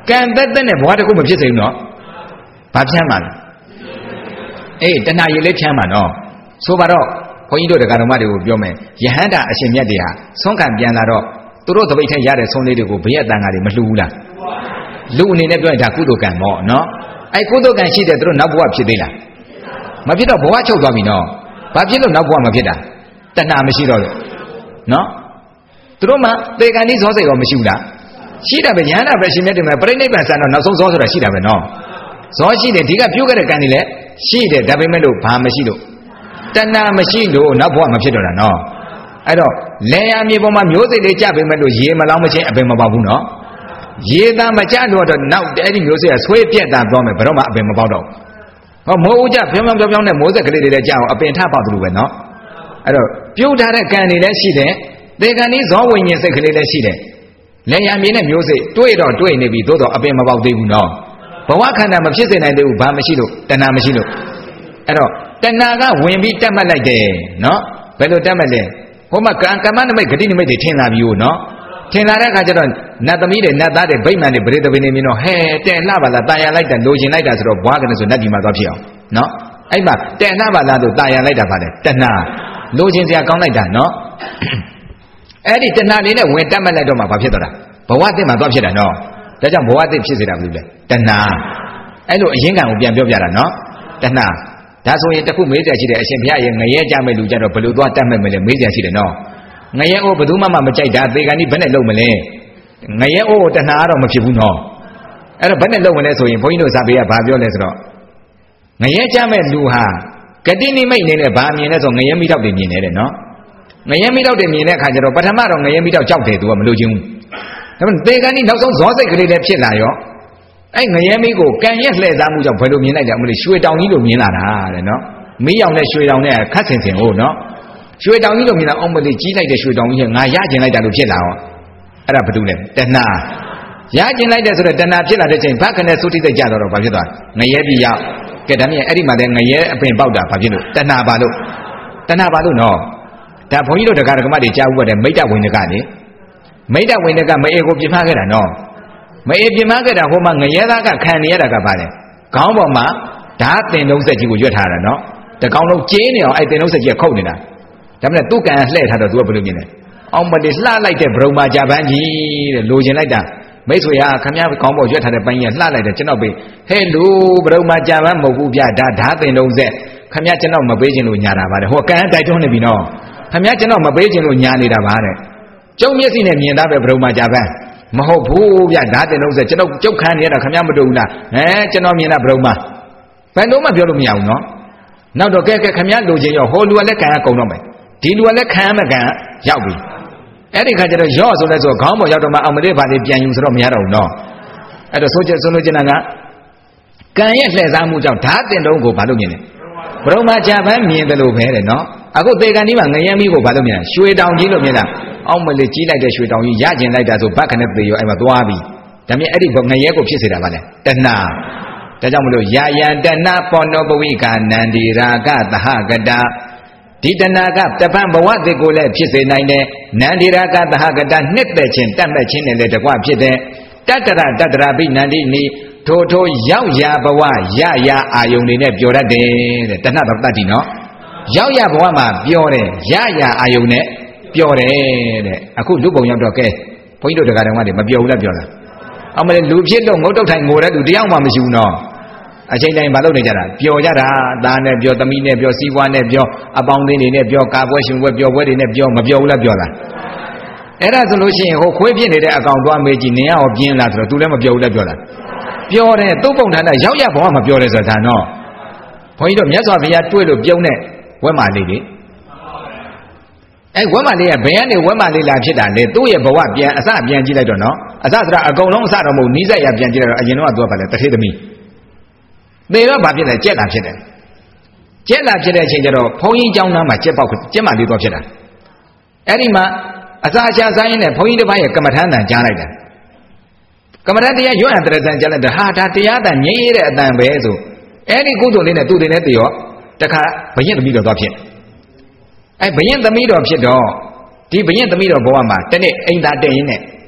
ကံသက်သက်နဲ့ဘဝတစ်ခုမဖြစ်စေဘူးနော်ဘာဖြန်းမှာလဲအေးတဏှာရည်လေးဖြန်းမှာနော်ဆိုပါတော့ဘုန်းကြီးတို့တရားတော်မတွေကိုပြောမယ်ယဟန္တာအရှင်မြတ်တွေဟာဆွမ်းခံပြန်လာတော့သူတို့သပိတ်ထဲရတဲ့ဆုံးလေးတွေကိုဘယက်တန်ဃာတွေမလှူဘူးလားလူအနေနဲ့ပြောရင်ဒါကုသိုလ်ကံပေါ့နော်အဲကုသိုလ်ကံရှိတဲ့သူတို့နောက်ဘဝဖြစ်သေးလားမဖြစ်တော့ဘဝချုပ်သွားပြီနော်ဘာဖြစ်လို့နောက်ဘဝမဖြစ်တာတဏှာမရှိတော့လို့နော်သူတို့မှသေကံကြီးဇောစိတ်ရောမရှိဘူးလားရှိတာပဲယဟန္တာပဲရှင်မြတ်တွေမှာပြိဋိဘံဆန်တော့နောက်ဆုံးဇောဆိုတာရှိတာပဲနော်ဇောရှိတယ်ဒီကပြုတ်ခဲ့တဲ့ကံတွေလည်းရှိတယ်ဒါပေမဲ့လို့ဘာမရှိလို့တဏှာမရှိလို့နောက်ဘဝမဖြစ်တော့တာနော်အဲ့တော့လေယာမြေပေါ်မှာမျိုးစိတ်လေးကြပေမဲ့လို့ရေမလောင်းမချင်းအပင်မပေါက်ဘူးနော်ရေသားမကြတော့တော့နောက်အဲ့ဒီမျိုးစိတ်ကဆွေးပြက်တာသွားမယ်ဘယ်တော့မှအပင်မပေါက်တော့ဟောမိုးဦးကြပြောင်းပြောင်းပြောင်းနဲ့မိုးစက်ကလေးတွေလည်းကြောက်အပင်ထပေါက်တယ်လို့ပဲနော်အဲ့တော့ပြုတ်ထားတဲ့ကံတွေလည်းရှိတယ်သေကံဤဇောဝိညာဉ်စိတ်ကလေးလည်းရှိတယ်လေယာမြေနဲ့မျိုးစိတ်တွေ့တော့တွေ့နေပြီသို့တော့အပင်မပေါက်သေးဘူးနော်ဘဝခန္ဓာမဖြစ်စေနိုင်သေးဘူးဘာမရှိလို့တဏှာမရှိလို့အဲ့တော့တဏှာကဝင်ပြီးတက်မှတ်လိုက်တယ်နော်ဘယ်လိုတက်မှတ်လဲဟိုမှာကံကမ္မနမိတ်ဂတိနမိတ်တွေထင်လာပြီဟုတ်နော်ထင်လာတဲ့အခါကျတော့နတ်သမီးတွေနတ်သားတွေဗိမာန်တွေပရိသဗေနေမြင်တော့ဟဲတဲ့လှပါလားတာယာလိုက်တာလိုချင်လိုက်တာဆိုတော့ဘွားကနေဆိုနတ်ဒီမှာသွားဖြစ်အောင်နော်အဲ့မှာတဲ့လှပါလားဆိုတာယာလိုက်တာပါလေတဏှာလိုချင်စရာကောင်းလိုက်တာနော်အဲ့ဒီတဏှာလေးနဲ့ဝင်တက်မှတ်လိုက်တော့မှဘာဖြစ်သွားတာဘဝသစ်မှာသွားဖြစ်တာနော်ဒါကြောင့်ဘဝသစ်ဖြစ်စေတာဘယ်လိုလဲတဏှာအဲ့လိုအရင်ကံကိုပြန်ပြောပြတာနော်တဏှာဒါဆိုရင်တခုမေးကြရှိတယ်အရှင်ဘုရားရဲ့ငရဲကြမဲ့လူကြတော့ဘယ်လိုသွားတတ်မဲ့မလဲမေးကြရှိတယ်နော်ငရဲအိုးဘယ်သူမှမကြိုက်တာသေကံကြီးဘယ်နဲ့လုံးမလဲငရဲအိုးတဏှာတော့မဖြစ်ဘူးနော်အဲ့တော့ဘယ်နဲ့လုံးမလဲဆိုရင်ဘုန်းကြီးတို့ဇာပေကဘာပြောလဲဆိုတော့ငရဲကြမဲ့လူဟာဂတိနိမိတ်နေနဲ့ဘာမြင်လဲဆိုငရဲမိတော့တွေမြင်နေတယ်နော်ငရဲမိတော့တွေမြင်တဲ့အခါကျတော့ပထမတော့ငရဲမိတော့ကြောက်တယ်သူကမလို့ချင်းဘူးဒါပေမဲ့သေကံကြီးနောက်ဆုံးဇောစိတ်ကလေးလည်းဖြစ်လာရောအဲ့ငရဲမိကိုကံရက်လှည့်စားမှုကြောင့်ဘယ်လိုမြင်လိုက်ကြမလို့ရွှေတောင်ကြီးလိုမြင်လာတာတဲ့နော်မီးရောင်နဲ့ရွှေတောင်နဲ့ခတ်ဆင်ဆင်ဟုတ်နော်ရွှေတောင်ကြီးလိုမြင်လာအောင်မလေးကြီးလိုက်တဲ့ရွှေတောင်ကြီးကငါရကျင်လိုက်တာလို့ဖြစ်လာရောအဲ့ဒါဘာတူလဲတဏှာရကျင်လိုက်တဲ့ဆိုတော့တဏှာဖြစ်လာတဲ့ချိန်ဘာခနဲ့သုတိတဲ့ကြတော့ဘာဖြစ်သွားငရဲပြီးရောက်ကဲဒါမြင်အဲ့ဒီမှာတဲ့ငရဲအပင်ပေါက်တာဘာဖြစ်လို့တဏှာပါလို့တဏှာပါလို့နော်ဒါဘုန်းကြီးတို့တရားဓမ္မတွေကြားဥပတဲ့မိတ္တဝိနကနေမိတ္တဝိနကမအေကိုပြမခဲ့တာနော်မအေပြမခဲ့တာဟိုမှာငရဲသားကခံနေရတာကပါလေခေါင်းပေါ်မှာဓာတ်တင်လုံးဆက်ကြီးကိုရွက်ထားတာနော်တကောင်လုံးကျင်းနေအောင်အဲ့တင်လုံးဆက်ကြီးကခုတ်နေတာဒါမှမဟုတ်သူ့ကံလှည့်ထားတော့သူကဘယ်လိုမြင်လဲအောင်မတည်းလှလိုက်တဲ့ဘရုံမာကြပန်းကြီးတဲ့လိုချင်လိုက်တာမိတ်ဆွေဟာခမည်းခေါင်းပေါ်ရွက်ထားတဲ့ပိုင်းကြီးလှလိုက်တယ်ကျွန်တော်ပေးဟဲ့လူဘရုံမာကြပန်းမဟုတ်ဘူးဗျဒါဓာတ်တင်လုံးဆက်ခမည်းကျွန်တော်မပေးခြင်းလို့ညာတာပါတဲ့ဟိုကံတိုက်တွန်းနေပြီနော်ခမည်းကျွန်တော်မပေးခြင်းလို့ညာနေတာပါတဲ့ကျုံမျက်စိနဲ့မြင်သားပဲဘရုံမာကြပန်းမဟုတ်ဘူးဗျဓာတ်တင်လုံးဆက်ကျွန်တော်ကြုတ်ခံနေရတာခမည်းမတူဘူးလားဟဲကျွန်တော်မြင်တာဘရုံမာဘယ်တော့မှပြောလို့မရဘူးနော်နောက်တော့ကဲကဲခမည်းလိုချင်ရောဟိုလူကလည်းကံကကုန်တော့မယ်ဒီလူကလည်းခံမကံရောက်ပြီအဲ့ဒီခါကျတော့ရော့ဆိုလဲဆိုခေါင်းပေါ်ရောက်တော့မှအောင်မလေးပါလေးပြန်ယူဆိုတော့မရတော့ဘူးနော်အဲ့တော့ဆိုချက်ဆိုလို့ကျင်တာကကံရဲ့လှည့်စားမှုကြောင့်ဓာတ်တင်တုံးကိုဘာလို့မြင်လဲဘရုံမာကြပန်းမြင်တယ်လို့ပဲတဲ့နော်အခုသေကံကြီးမှာငရဲမီးကိုဘာလို့မြင်လဲရွှေတောင်ကြီးလို့မြင်တာအောင်မလေးကြီးလိုက်တဲ့ရွှေတောင်ကြီးရကျင်လိုက်တာဆိုဘတ်ခနဲ့သေရောအဲ့မှာသွားပြီဒါမြင်အဲ့ဒီငရဲကိုဖြစ်စေတာပါလေတဏှာဒါကြောင့်မလို့ယာယံတဏပောနောပဝိကာနန္ဒီရာဂသဟကတာဒီတဏကတပံဘဝသစ်ကိုလည်းဖြစ်စေနိုင်တယ်နန္ဒီရာဂသဟကတာနှစ်သက်ခြင်းတတ်မဲ့ခြင်းနဲ့လည်းတကွဖြစ်တယ်တတ္တရတတ္တရာဘိနန္ဒီနိထိုထိုရောက်ရာဘဝရရာအာယုန်တွေနဲ့ပျော်တတ်တယ်တဲ့တဏ္ဍတတ္တိနော်ရောက်ရဘဝမှာပျော်တယ်ရရာအာယုန်နဲ့ပျော်တယ်တဲ့အခုလူပုံရောက်တော့ကဲဘုန်းကြီးတို့တရားတော်တွေမပျော်ဘူးလားပျော်လားအမလေးလူဖြစ်လို့ငုတ်တုတ်ထိုင်ငိုတဲ့လူတယောက်မှမရှိဘူးနော်အချိန်တိုင်းမလုပ်နေကြတာပျော်ကြတာသားနဲ့ပျော်သမီးနဲ့ပျော်စီးပွားနဲ့ပျော်အပေါင်းအသင်းတွေနဲ့ပျော်ကာပွဲရှင်ပွဲပျော်ပွဲတွေနဲ့ပျော်မပျော်ဘူးလားပျော်လားအဲ့ဒါဆိုလို့ရှိရင်ဟိုခွေးပြစ်နေတဲ့အကောင်သွားမေးကြည့်နင်ရောပြင်းလားဆိုတော့ तू လည်းမပျော်ဘူးလားပျော်လားပျော်တယ်သူ့ပုံထမ်းတာရောက်ရဘဝမပျော်တယ်ဆိုတာနော်ဘုန်းကြီးတို့မြတ်စွာဘုရားတွေ့လို့ပြုံးတဲ့ဝက်မာလေးလေအဲ့ဝက်မာလေးကဘယ်ကနေဝက်မာလေးလာဖြစ်တာလဲသူ့ရဲ့ဘဝပြန်အစပြန်ကြည့်လိုက်တော့နော်အစဆိုတာအကုန်လုံးအစတော့မဟုတ်နီးစက်ရပြန်ကြည့်လိုက်တော့အရင်တော့သူကဘာလဲတထေသမီးသေတော့ဘာဖြစ်လဲကြက်လာဖြစ်တယ်ကြက်လာဖြစ်တဲ့အချိန်ကျတော့ဘုန်းကြီးเจ้าနားမှာကြက်ပေါက်ကြက်မလေးတော့ဖြစ်တာအဲ့ဒီမှာအစာချဆိုင်ရင်လည်းဘုန်းကြီးတစ်ပါးရဲ့ကမ္မထမ်းတန်ကြားလိုက်တာကမ္မထမ်းတရားရွတ်ရတဲ့တန်ကြားလိုက်တာဟာဒါတရားတန်ငြိမ်းရတဲ့အတန်ပဲဆိုအဲ့ဒီကုသိုလ်လေးနဲ့သူ့တွေနဲ့တရောတခါဘယင်းသမီးတော်သွားဖြစ်အဲ့ဘယင်းသမီးတော်ဖြစ်တော့ဒီဘယင်းသမီးတော်ဘဝမှာတနေ့အိမ်သာတက်ရင်းနဲ့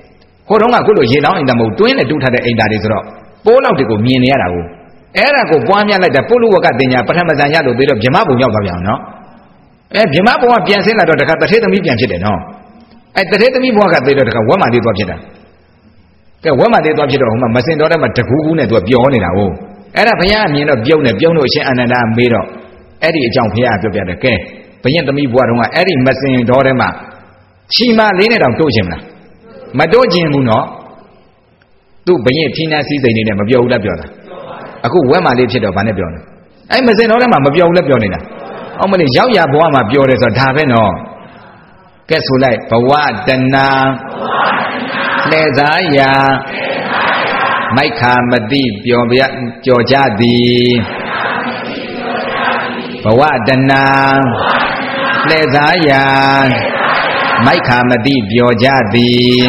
ဟိုတုန်းကခုလိုရေလောင်းအိမ်သားမဟုတ်တွင်းနဲ့တူးထားတဲ့အိမ်သားတွေဆိုတော့ပိုးလောက်တွေကိုမြင်နေရတာကိုအဲ့ဒါကိုပွားများလိုက်တဲ့ပုလူဝကတင်ညာပထမဇန်ရလို့ပြီးတော့ဗြဟ္မဘုံရောက်သွားပြန်နော်အဲဗြဟ္မဘုံကပြန်ဆင်းလာတော့တခါတထေသမီးပြန်ဖြစ်တယ်နော်အဲတထေသမီးဘုရားကပြီးတော့တခါဝက်မာလေးသွားဖြစ်တာကဲဝက်မာလေးသွားဖြစ်တော့ဟိုမှာမစင်တော်တဲ့မှာတကူးကူးနဲ့သူကပြောနေတာဟုတ်အဲ့ဒါဘုရားအမြင်တော့ပြုံးတယ်ပြုံးလို့အရှင်အာနန္ဒာမေးတော့အဲ့ဒီအကြောင်းဘုရားပြောပြတယ်ကဲဘုရင်သမီးဘုရားတော်ကအဲ့ဒီမစင်တော်တဲ့မှာချီမလေးနဲ့တောင်တိုးခြင်းမလားမတိုးခြင်းဘူးနော်သူ့ဘုရင်ဖြင်းနှစီးစိန်နေနဲ့မပြောဘူးလားပြောတာအခုဝက်မာလေးဖြစ်တော့ဗာနဲ့ပြောနေအဲ့မစင်တော်တဲ့မှာမပြောဘူးလားပြောနေတာအောင်မလေးရောက်ရဘဝမှာပြောတယ်ဆိုတော့ဒါပဲနော်ကဲဆိုလိုက်ဘဝတဏလှည့်စားရာမိုက်ခာမတိပျော်ပြကြော်ကြသည်ဘဝတဏလှည့်စားရာမိုက်ခာမတိပျော်ကြသည်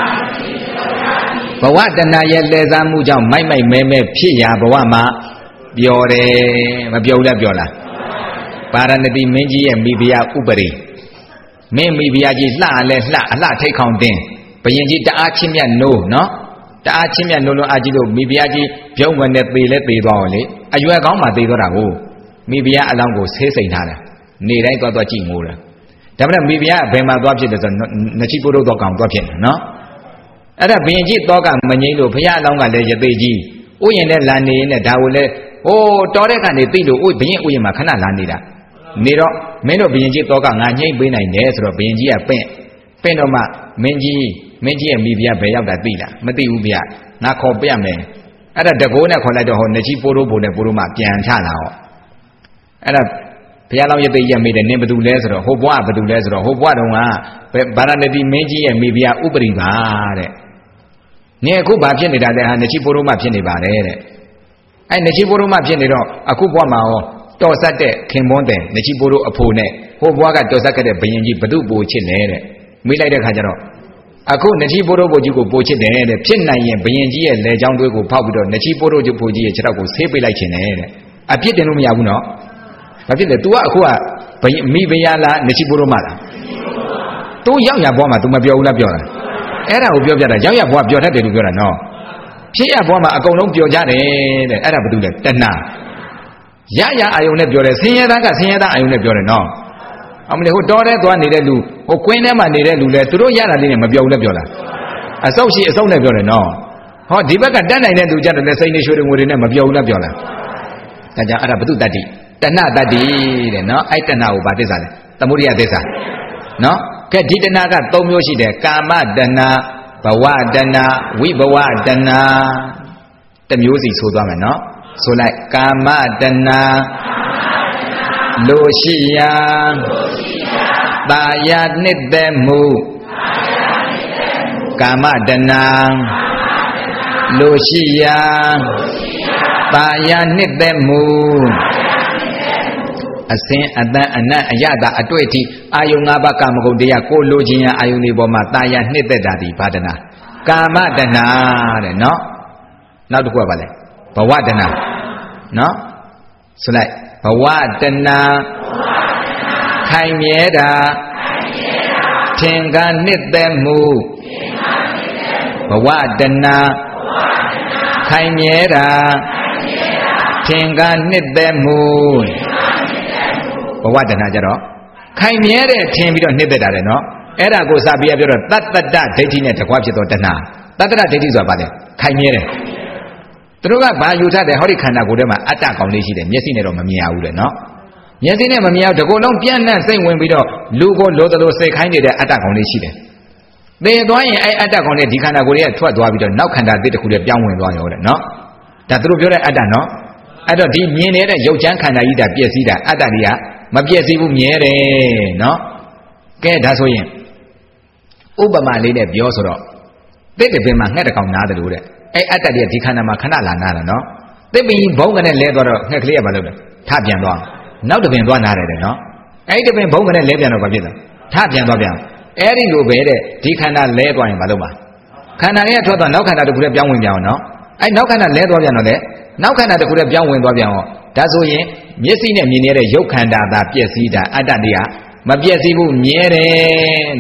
ဘဝတဏရဲ့လှည့်စားမှုကြောင့်မိုက်မိုက်မဲမဲဖြစ်ရာဘဝမှာပျော်တယ်မပျော်ဘူးလားပြောလားပါရဏတိမင်းကြီးရဲ့မိဖုရားဥပရိမင်းမိဖုရားကြီးလှလဲလှအလှထိတ်ခေါင်တင်ဘယင်ကြီးတအားချင်းမြတ်နိုးနော်တအားချင်းမြတ်နိုးလို့အာကြီးလို့မိဖုရားကြီးပြုံးဝင်နဲ့ပေလဲပေသွားအောင်လေအရွယ်ကောင်းမှပေသွားတာကိုမိဖုရားအလောင်းကိုဆေးစိန်ထားတယ်နေတိုင်းသွားသွားကြည့်ငိုတယ်ဒါပေမဲ့မိဖုရားဘယ်မှာသွားဖြစ်တယ်ဆိုတော့နချိပုရုသောကောင်သွားဖြစ်တယ်နော်အဲ့ဒါဘယင်ကြီးသောကမငိမ့်လို့ဘုရားအလောင်းကလည်းရသေးကြီးဥယျာဉ်နဲ့လာနေနဲ့ဒါကိုလည်းဟိုတော်တဲ့ကနေသိလို့ဘယင်ဥယျာဉ်မှာခဏလာနေတာနေတော့မင်းတို့ဘယင်ကြီးတော့ကငါညှိမ့်ပေးနိုင်တယ်ဆိုတော့ဘယင်ကြီးကပင့်ပင့်တော့မှမင်းကြီးမင်းကြီးရဲ့မိဖုရားဘယ်ရောက်တာသိလားမသိဘူးဗျငါခေါ်ပြမယ်အဲ့ဒါတကိုးနဲ့ခေါ်လိုက်တော့ဟောနကြီးပိုးတို့ဘုံနဲ့ပိုးတို့မှပြန်ချလာဟောအဲ့ဒါဘုရားလောင်းရသိရက်မိတယ်နင်ဘယ်သူလဲဆိုတော့ဟိုဘွားဘယ်သူလဲဆိုတော့ဟိုဘွားတုန်းကဗာရဏတိမင်းကြီးရဲ့မိဖုရားဥပရိပါတဲ့နင်အခုဘာဖြစ်နေတာလဲဟာနကြီးပိုးတို့မှဖြစ်နေပါတယ်တဲ့အဲ့နကြီးပိုးတို့မှဖြစ်နေတော့အခုဘွားမှာဟောတော်ဆက်တဲ့ခင်ပွန်းတဲ့နကြီးပိုးတို့အဖိုးနဲ့ဟိုဘွားကတော်ဆက်ခဲ့တဲ့ဘယင်ကြီးဘသူ့ပိုချစ်လဲတဲ့မေးလိုက်တဲ့ခါကျတော့အခုနကြီးပိုးတို့ဘိုးကြီးကိုပိုချစ်တယ်တဲ့ဖြစ်နိုင်ရင်ဘယင်ကြီးရဲ့လေချောင်းသွေးကိုဖောက်ပြီးတော့နကြီးပိုးတို့ဘိုးကြီးရဲ့ခြေထောက်ကိုဆေးပေးလိုက်ခြင်းနဲ့တဲ့အပြစ်တင်လို့မရဘူးနော်ဘာဖြစ်လဲ तू ကအခုကဘယင်မိဖုရားလားနကြီးပိုးတို့မှလား तू ရောက်ရဘွားမှာ तू မပြောဘူးလားပြောတာအဲ့ဒါကိုပြောပြတာရောက်ရဘွားပြောတတ်တယ်လို့ပြောတာနော်ဖြစ်ရဘွားမှာအကုန်လုံးပြောကြတယ်တဲ့အဲ့ဒါဘာလို့လဲတဏှာရရအာယုံနဲ့ပြောတယ်ဆင်းရဲသားကဆင်းရဲသားအာယုံနဲ့ပြောတယ်နော်အမလေးဟိုတော်တဲ့သွားနေတဲ့လူဟိုကွင်းထဲမှာနေတဲ့လူလဲသူတို့ရတာလေးနဲ့မပြောဘူးလဲပြောလားအဆုတ်ရှိအဆုတ်နဲ့ပြောတယ်နော်ဟောဒီဘက်ကတတ်နိုင်တဲ့သူကြတယ်လဲစိတ်နေရွှေတွေငွေတွေနဲ့မပြောဘူးလဲပြောလားဒါကြောင့်အဲ့ဒါဘု து တတ္တိတဏှတတ္တိတဲ့နော်အဲ့တဏှကိုဗာသစ္စာလဲသမုဒိယသစ္စာနော်ကဲဒီတဏှက၃မျိုးရှိတယ်ကာမတဏှဘဝတဏှဝိဘဝတဏှတစ်မျိုးစီဆိုသွားမယ်နော်ဆိုလိုက်ကာမတဏှလိုရှိရာတာယာနှစ်သက်မှုကာမတဏှလိုရှိရာတာယာနှစ်သက်မှုအစင်အတန်အနတ်အယတာအတွေ့အထိအာယုံ၅ပါးကာမဂုဏ်တရားကိုလိုချင်ရာအာယုံတွေပေါ်မှာတာယာနှစ်သက်တာဒီဘာတဏှကာမတဏှတဲ့နော်နောက်တစ်ခုကဘာလဲဘဝတဏှနော်ဆိုလိုက်ဘဝတဏှခိုင်မြဲတာထင်ကနှစ်သက်မှုဘဝတဏှခိုင်မြဲတာထင်ကနှစ်သက်မှုဘဝတဏှကြတော့ခိုင်မြဲတဲ့ထင်ပြီးတော့နှစ်သက်တာလေနော်အဲ့ဒါကိုစပြီးပြောတော့တတ္တတဒိဋ္ဌိနဲ့တကွာဖြစ်တော့တဏှတတ္တတဒိဋ္ဌိဆိုတာဘာလဲခိုင်မြဲတယ်သူတို့ကဘာယူထားတယ်ဟောဒီခန္ဓာကိုယ်ထဲမှာအတ္တကောင်လေးရှိတယ်မျက်စိနဲ့တော့မမြင်ရဘူးလေနော်မျက်စိနဲ့မမြင်အောင်ဒီကိုယ်လုံးပြန့်နှံ့စိတ်ဝင်ပြီးတော့လူကိုလိုသလိုစိတ်ခိုင်းနေတဲ့အတ္တကောင်လေးရှိတယ်သေသွားရင်အဲ့အတ္တကောင်လေးဒီခန္ဓာကိုယ်ရဲ့ထွက်သွားပြီးတော့နောက်ခန္ဓာသစ်တစ်ခုတည်းပြောင်းဝင်သွားရောတဲ့နော်ဒါသူတို့ပြောတဲ့အတ္တနော်အဲ့တော့ဒီမြင်နေတဲ့ရုပ်ချမ်းခန္ဓာကြီးတာပျက်စီးတာအတ္တတွေကမပျက်စီးဘူးမြဲတယ်နော်ကဲဒါဆိုရင်ဥပမာလေးနဲ့ပြောဆိုတော့သစ်တပင်မှာငှက်တစ်ကောင်နားတယ်လို့တဲ့အဲ့အတ္တတွေကဒီခန္ဓာမှာခဏလာနားတယ်နော်သစ်ပင်ဘုံကနေလဲသွားတော့ငှက်ကလေးကဘာလုပ်လဲထပြန်သွားနောက်တပင်သွားနားတယ်တဲ့နော်အဲ့ဒီတပင်ဘုံကနေလဲပြန်တော့ဘာဖြစ်လဲထပြန်သွားပြန်အဲ့ဒီလိုပဲတဲ့ဒီခန္ဓာလဲသွားရင်ဘာလုပ်မှာခန္ဓာလေးကထွက်သွားနောက်ခန္ဓာတစ်ခုလည်းပြောင်းဝင်ပြန်အောင်နော်အဲ့နောက်ခန္ဓာလဲသွားပြန်တော့လေနောက်ခန္ဓာတစ်ခုလည်းပြောင်းဝင်သွားပြန်အောင်ဒါဆိုရင်မျက်စိနဲ့မြင်ရတဲ့ရုပ်ခန္ဓာသာပျက်စီးတာအတ္တတွေကမပျက်စီးဘူးမြဲတယ်နော်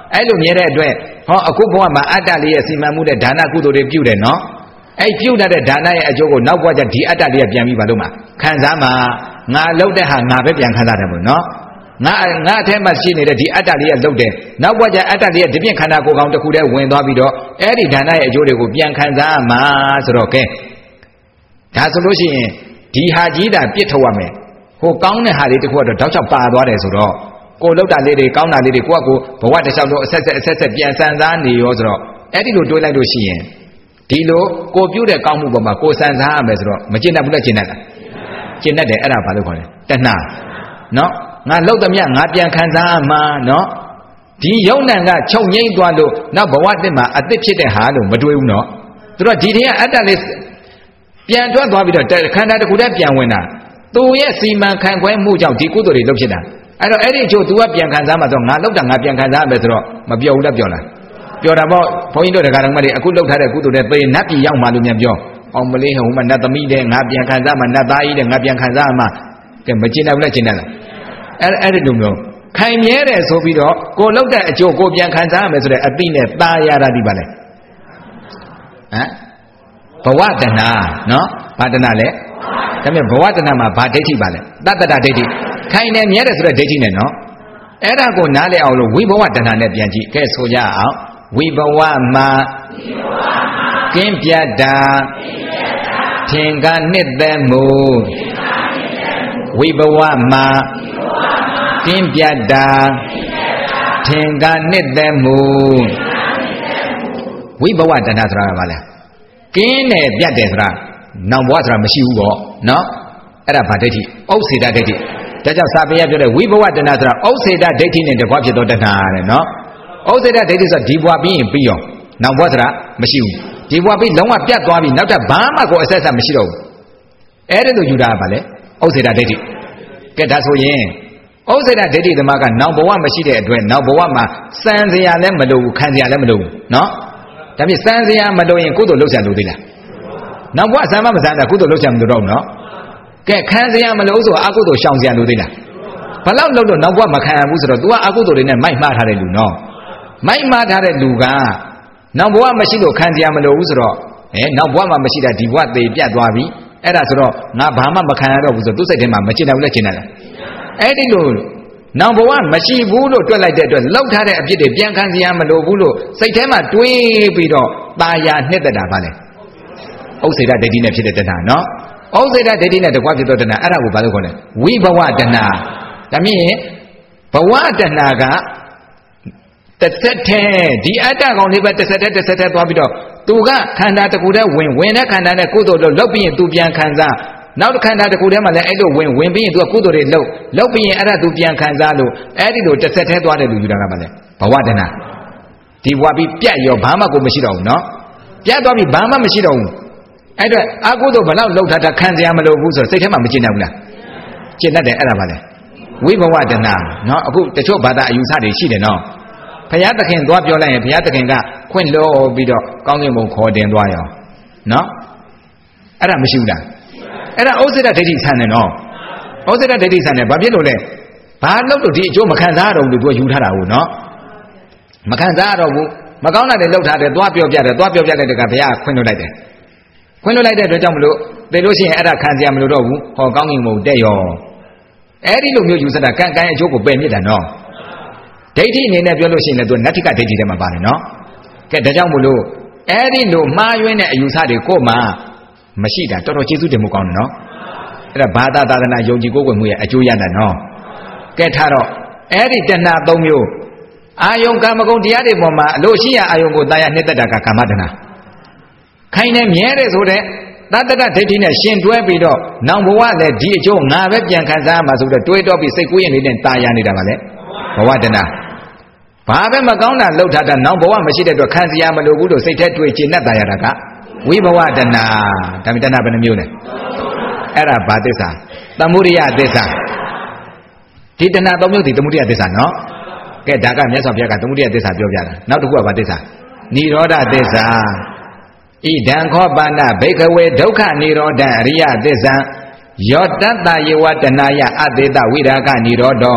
အဲ့လိုမြဲတဲ့အတွက်ဟောအခုဘဝမှာအတ္တလေးရဲ့စီမံမှုတဲ့ဒါနကုသိုလ်တွေပြုတယ်နော်အဲ့ပြုတ်တဲ့ဒါနရဲ့အကျိုးကိုနောက်ဘဝကျဒီအတ္တလေးကပြန်ပြီးပါလို့မှာခံစားမှာငါလှုပ်တဲ့ဟာငါပဲပြန်ခံစားတယ်ပေါ့နော်ငါငါအထက်မှာရှိနေတဲ့ဒီအတ္တလေးကလှုပ်တယ်နောက်ဘဝကျအတ္တလေးကဒီပြင်ခန္ဓာကိုယ်ကောင်တစ်ခုတည်းဝင်သွားပြီးတော့အဲ့ဒီဒါနရဲ့အကျိုးတွေကိုပြန်ခံစားမှာဆိုတော့ကဲဒါဆိုလို့ရှိရင်ဒီဟာကြီးတာပြစ်ထုတ်ရမယ်ဟိုကောင်းတဲ့ဟာလေးတစ်ခုကတော့တောက်ချောက်ပါသွားတယ်ဆိုတော့ကိုလှုပ်တာလေးတွေကောင်းတာလေးတွေကိုယ့်အကိုဘဝတစ်လျှောက်လုံးအဆက်ဆက်အဆက်ဆက်ပြန်ဆန်းစားနေရောဆိုတော့အဲ့ဒီလိုတွေးလိုက်လို့ရှိရင်ဒီလိုကိုပြုတဲ့ကောင်းမှုပေါ်မှာကိုစံစားရမယ်ဆိုတော့မကျင့်တတ်ဘူးလားကျင့်တတ်လားကျင့်တတ်တယ်အဲ့ဒါဘာလို့ခေါ်လဲတဏှာနော်ငါလှုပ်သမျှငါပြန်ခံစားရမှာနော်ဒီယုံနံကချုပ်ငိမ့်သွားလို့နောက်ဘဝတစ်မှာအသစ်ဖြစ်တဲ့ဟာလို့မတွေးဘူးနော်သူတို့ဒီတည်းကအတ္တလေးပြန်ထွက်သွားပြီးတော့ခန္ဓာတစ်ခုတည်းပြန်ဝင်တာသူရဲ့စီမံခန့်ခွဲမှုကြောင့်ဒီကုသိုလ်တွေလုပ်ဖြစ်တာအဲ့တော့အဲ့ဒီအကျိုး तू ကပြန်ခံစားမှာဆိုငါလှုပ်တာငါပြန်ခံစားရမယ်ဆိုတော့မပြောဘူးလားပြောလားပြောတာပေါ့ဘုန်းကြီးတို့တရားတော်မတွေအခုလှုပ်ထားတဲ့ကုသိုလ်တွေပေနတ်ပြည်ရောက်မှလို့မြန်ပြောအောင်မလေးဟိုမှာနတ်သမီးတဲ့ငါပြန်ခံစားမှာနတ်သားကြီးတဲ့ငါပြန်ခံစားမှာကဲမကျင်တယ်ဘူးလားကျင်တယ်လားအဲ့အဲ့ဒီလိုမျိုးခိုင်မြဲတယ်ဆိုပြီးတော့ကိုလှုပ်တဲ့အကျိုးကိုပြန်ခံစားရမယ်ဆိုတဲ့အတိနဲ့ตาရတာဒီပါလေဟမ်ဘဝတဏနော်ဘာတဏလဲဒါပေမဲ့ဘဝတဏမှာဘာဒိဋ္ဌိပါလဲတတ္တဒိဋ္ဌိခိုင်နေမြဲတယ်ဆိုတဲ့ဒိဋ္ဌိနဲ့နော်အဲ့ဒါကိုနားလည်အောင်လို့ဝိဘဝတဏနဲ့ပြန်ကြည့်ကဲဆိုကြအောင်ဝိဘဝမှာကင်းပြတ်တာထင်ကနှစ်သက်မှုဝိဘဝမှာကင်းပြတ်တာထင်ကနှစ်သက်မှုဝိဘဝတဏဆိုတာကဘာလဲကင်းတယ်ပြတ်တယ်ဆိုတာနောင်ဘဝဆိုတာမရှိဘူးပေါ့နော်အဲ့ဒါဗာဒိဋ္ဌိဥစ္စေတဒိဋ္ဌိဒါကြောင့်စာပေရပြောတဲ့ဝိဘဝတဏဆိုတာဥစ္စေတဒိဋ္ဌိနဲ့တကွဖြစ်သောတဏတဲ့နော်ဥစ္စေတဒိဋ္ဌိဆိုတာဒီဘဝပြီးရင်ပြီးရောနောက်ဘဝဆိုတာမရှိဘူးဒီဘဝပြီးလုံးဝပြတ်သွားပြီနောက်ထပ်ဘာမှကိုအဆက်ဆက်မရှိတော့ဘူးအဲ့ဒါလိုယူတာကဗာလဲဥစ္စေတဒိဋ္ဌိကဲဒါဆိုရင်ဥစ္စေတဒိဋ္ဌိသမားကနောက်ဘဝမရှိတဲ့အတွက်နောက်ဘဝမှာစံစရာလည်းမလိုဘူးခံစရာလည်းမလိုဘူးနော်ဒါဖြင့်စံစရာမလိုရင်ကုသိုလ်လုပ်စရာလိုသေးလားနောက်ဘဝစံမမစံတာကုသိုလ်လုပ်စရာမလိုတော့ဘူးနော်ကဲခံစရာမလိုဆိုအကုသိုလ်ရှောင်စရာလိုသေးလားဘလောက်လုပ်လို့နောက်ဘဝမခံရဘူးဆိုတော့ तू ကအကုသိုလ်တွေနဲ့မိုက်မှားထားတဲ့လူနော်မိုက်မှားထားတဲ့လူကနောက်ဘဝမရှိလို့ခံစရာမလိုဘူးဆိုတော့အဲနောက်ဘဝမှာမရှိတာဒီဘဝသေပြတ်သွားပြီအဲ့ဒါဆိုတော့ငါဘာမှမခံရတော့ဘူးဆိုသူ့စိတ်ထဲမှာမချင်တယ်ဘူးလဲချင်တယ်လားအဲ့ဒီလိုနောက်ဘဝမရှိဘူးလို့တွက်လိုက်တဲ့အတွက်လောက်ထားတဲ့အပြစ်တွေပြန်ခံစရာမလိုဘူးလို့စိတ်ထဲမှာတွေးပြီးတော့ตาယာနှစ်သက်တာပါလေဥစ္စေတဒိဋ္ဌိနဲ့ဖြစ်တဲ့တဏှာနော်ဥစ္စေတဒိဋ္ဌိနဲ့တကွဖြစ်သောတဏှာအဲ့ဒါကိုဘာလို့ခေါ်လဲဝိဘဝတဏှာဒါမြင်ဘဝတဏှာကတစ်ဆက်တည်းဒီအတ္တကောင်လေးပဲတစ်ဆက်တည်းတစ်ဆက်တည်းသွားပြီးတော့သူကခန္ဓာတစ်ခုတည်းဝင်ဝင်တဲ့ခန္ဓာနဲ့ကုသိုလ်လို့လုပ်ပြီးရင်သူပြန်ခံစားနောက်တစ်ခန္ဓာတစ်ခုတည်းမှာလည်းအဲ့လိုဝင်ဝင်ပြီးရင်သူကကုသိုလ်တွေလုပ်လုပ်ပြီးရင်အဲ့ဒါသူပြန်ခံစားလို့အဲ့ဒီလိုတစ်ဆက်တည်းသွားတဲ့လူယူတာကဘာလဲဘဝတဏှာဒီဘဝပြီးပြတ်ရောဘာမှကိုမရှိတော့ဘူးနော်ပြတ်သွားပြီးဘာမှမရှိတော့ဘူးအဲ့တော့အကုသိုလ်ဘလောက်လှုပ်ထားတာခံစရာမလိုဘူးဆိုတော့စိတ်ထဲမှာမကျင်နိုင်ဘူးလားကျင်တတ်တယ်အဲ့ဒါပါလေဝိဘဝတဏနော်အခုတချို့ဘာသာအယူဆတွေရှိတယ်နော်ဘုရားသခင်သွားပြောလိုက်ရင်ဘုရားသခင်ကခွင့်လို့ပြီးတော့ကောင်းကင်ဘုံခေါ်တင်သွားရောနော်အဲ့ဒါမရှိဘူးလားအဲ့ဒါဥစ္စေတဒိဋ္ဌိဆန်တယ်နော်ဥစ္စေတဒိဋ္ဌိဆန်တယ်ဘာဖြစ်လို့လဲဘာလို့လို့ဒီအကျိုးမခံစားရတော့ဘူးလို့သူကယူထားတာဟုတ်နော်မခံစားရတော့ဘူးမကောင်းတာတွေလှုပ်ထားတယ်သွားပြောပြတယ်သွားပြောပြလိုက်တဲ့ကဘုရားခွင့်လို့လိုက်တယ်ခွင့်လွှတ်လိုက်တဲ့အတွက်ကြောင့်မလို့သိလို့ရှိရင်အဲ့ဒါခံစရာမလိုတော့ဘူးဟောကောင်းကင်ဘုံတက်ရောအဲ့ဒီလိုမျိုးယူဆတာကံကံအကျိုးကိုပယ်မြစ်တာနော်ဒိဋ္ဌိအနေနဲ့ပြောလို့ရှိရင်လည်းသူနတ္ထိကဒိဋ္ဌိထဲမှာပါတယ်နော်ကဲဒါကြောင့်မလို့အဲ့ဒီလိုမှားယွင်းတဲ့အယူဆတွေကိုမှမရှိတာတော်တော်ကျေးဇူးတင်မှုကောင်းတယ်နော်အဲ့ဒါဘာသာသာသနာယုံကြည်ကိုးကွယ်မှုရဲ့အကျိုးရတာနော်ကဲထားတော့အဲ့ဒီတဏှာသုံးမျိုးအာယုံကာမဂုဏ်တရားတွေပေါ်မှာအလို့ရှိရအာယုံကိုတာယာနှစ်သက်တာကကာမတဏှာခိုင်နေမြဲတယ်ဆိုတဲ့သတ္တတဒိဋ္ဌိနဲ့ရှင်တွဲပြီးတော့နောင်ဘဝလည်းဒီအကျိုးငါပဲပြန်ခံစားရမှာဆိုတော့တွေးတော့ပြီးစိတ်ကူးရင်လေးနဲ့ตายရနေတာပါလေဘဝတဏှာဘာပဲမကောင်းတာလှုပ်ထားတာနောင်ဘဝမရှိတဲ့အတွက်ခံစရာမလိုဘူးလို့စိတ်ထဲတွေးချင်နဲ့ตายရတာကဝိဘဝတဏှာဒါမြတဏှာဘယ်နှမျိုးလဲအဲ့ဒါဘာသစ္စာသမုဒိယသစ္စာဒီတဏှာသုံးမျိုးဒီသမုဒိယသစ္စာနော်ကဲဒါကမြတ်စွာဘုရားကသမုဒိယသစ္စာပြောပြတာနောက်တစ်ခုကဘာသစ္စာនិရောဓသစ္စာဣဒံခောပန္နဘိကဝေဒုက္ခនិရောဓအရိယသစ္စာယောတတ္တယေဝတဏယအသေတဝိရာဂនិရောဓ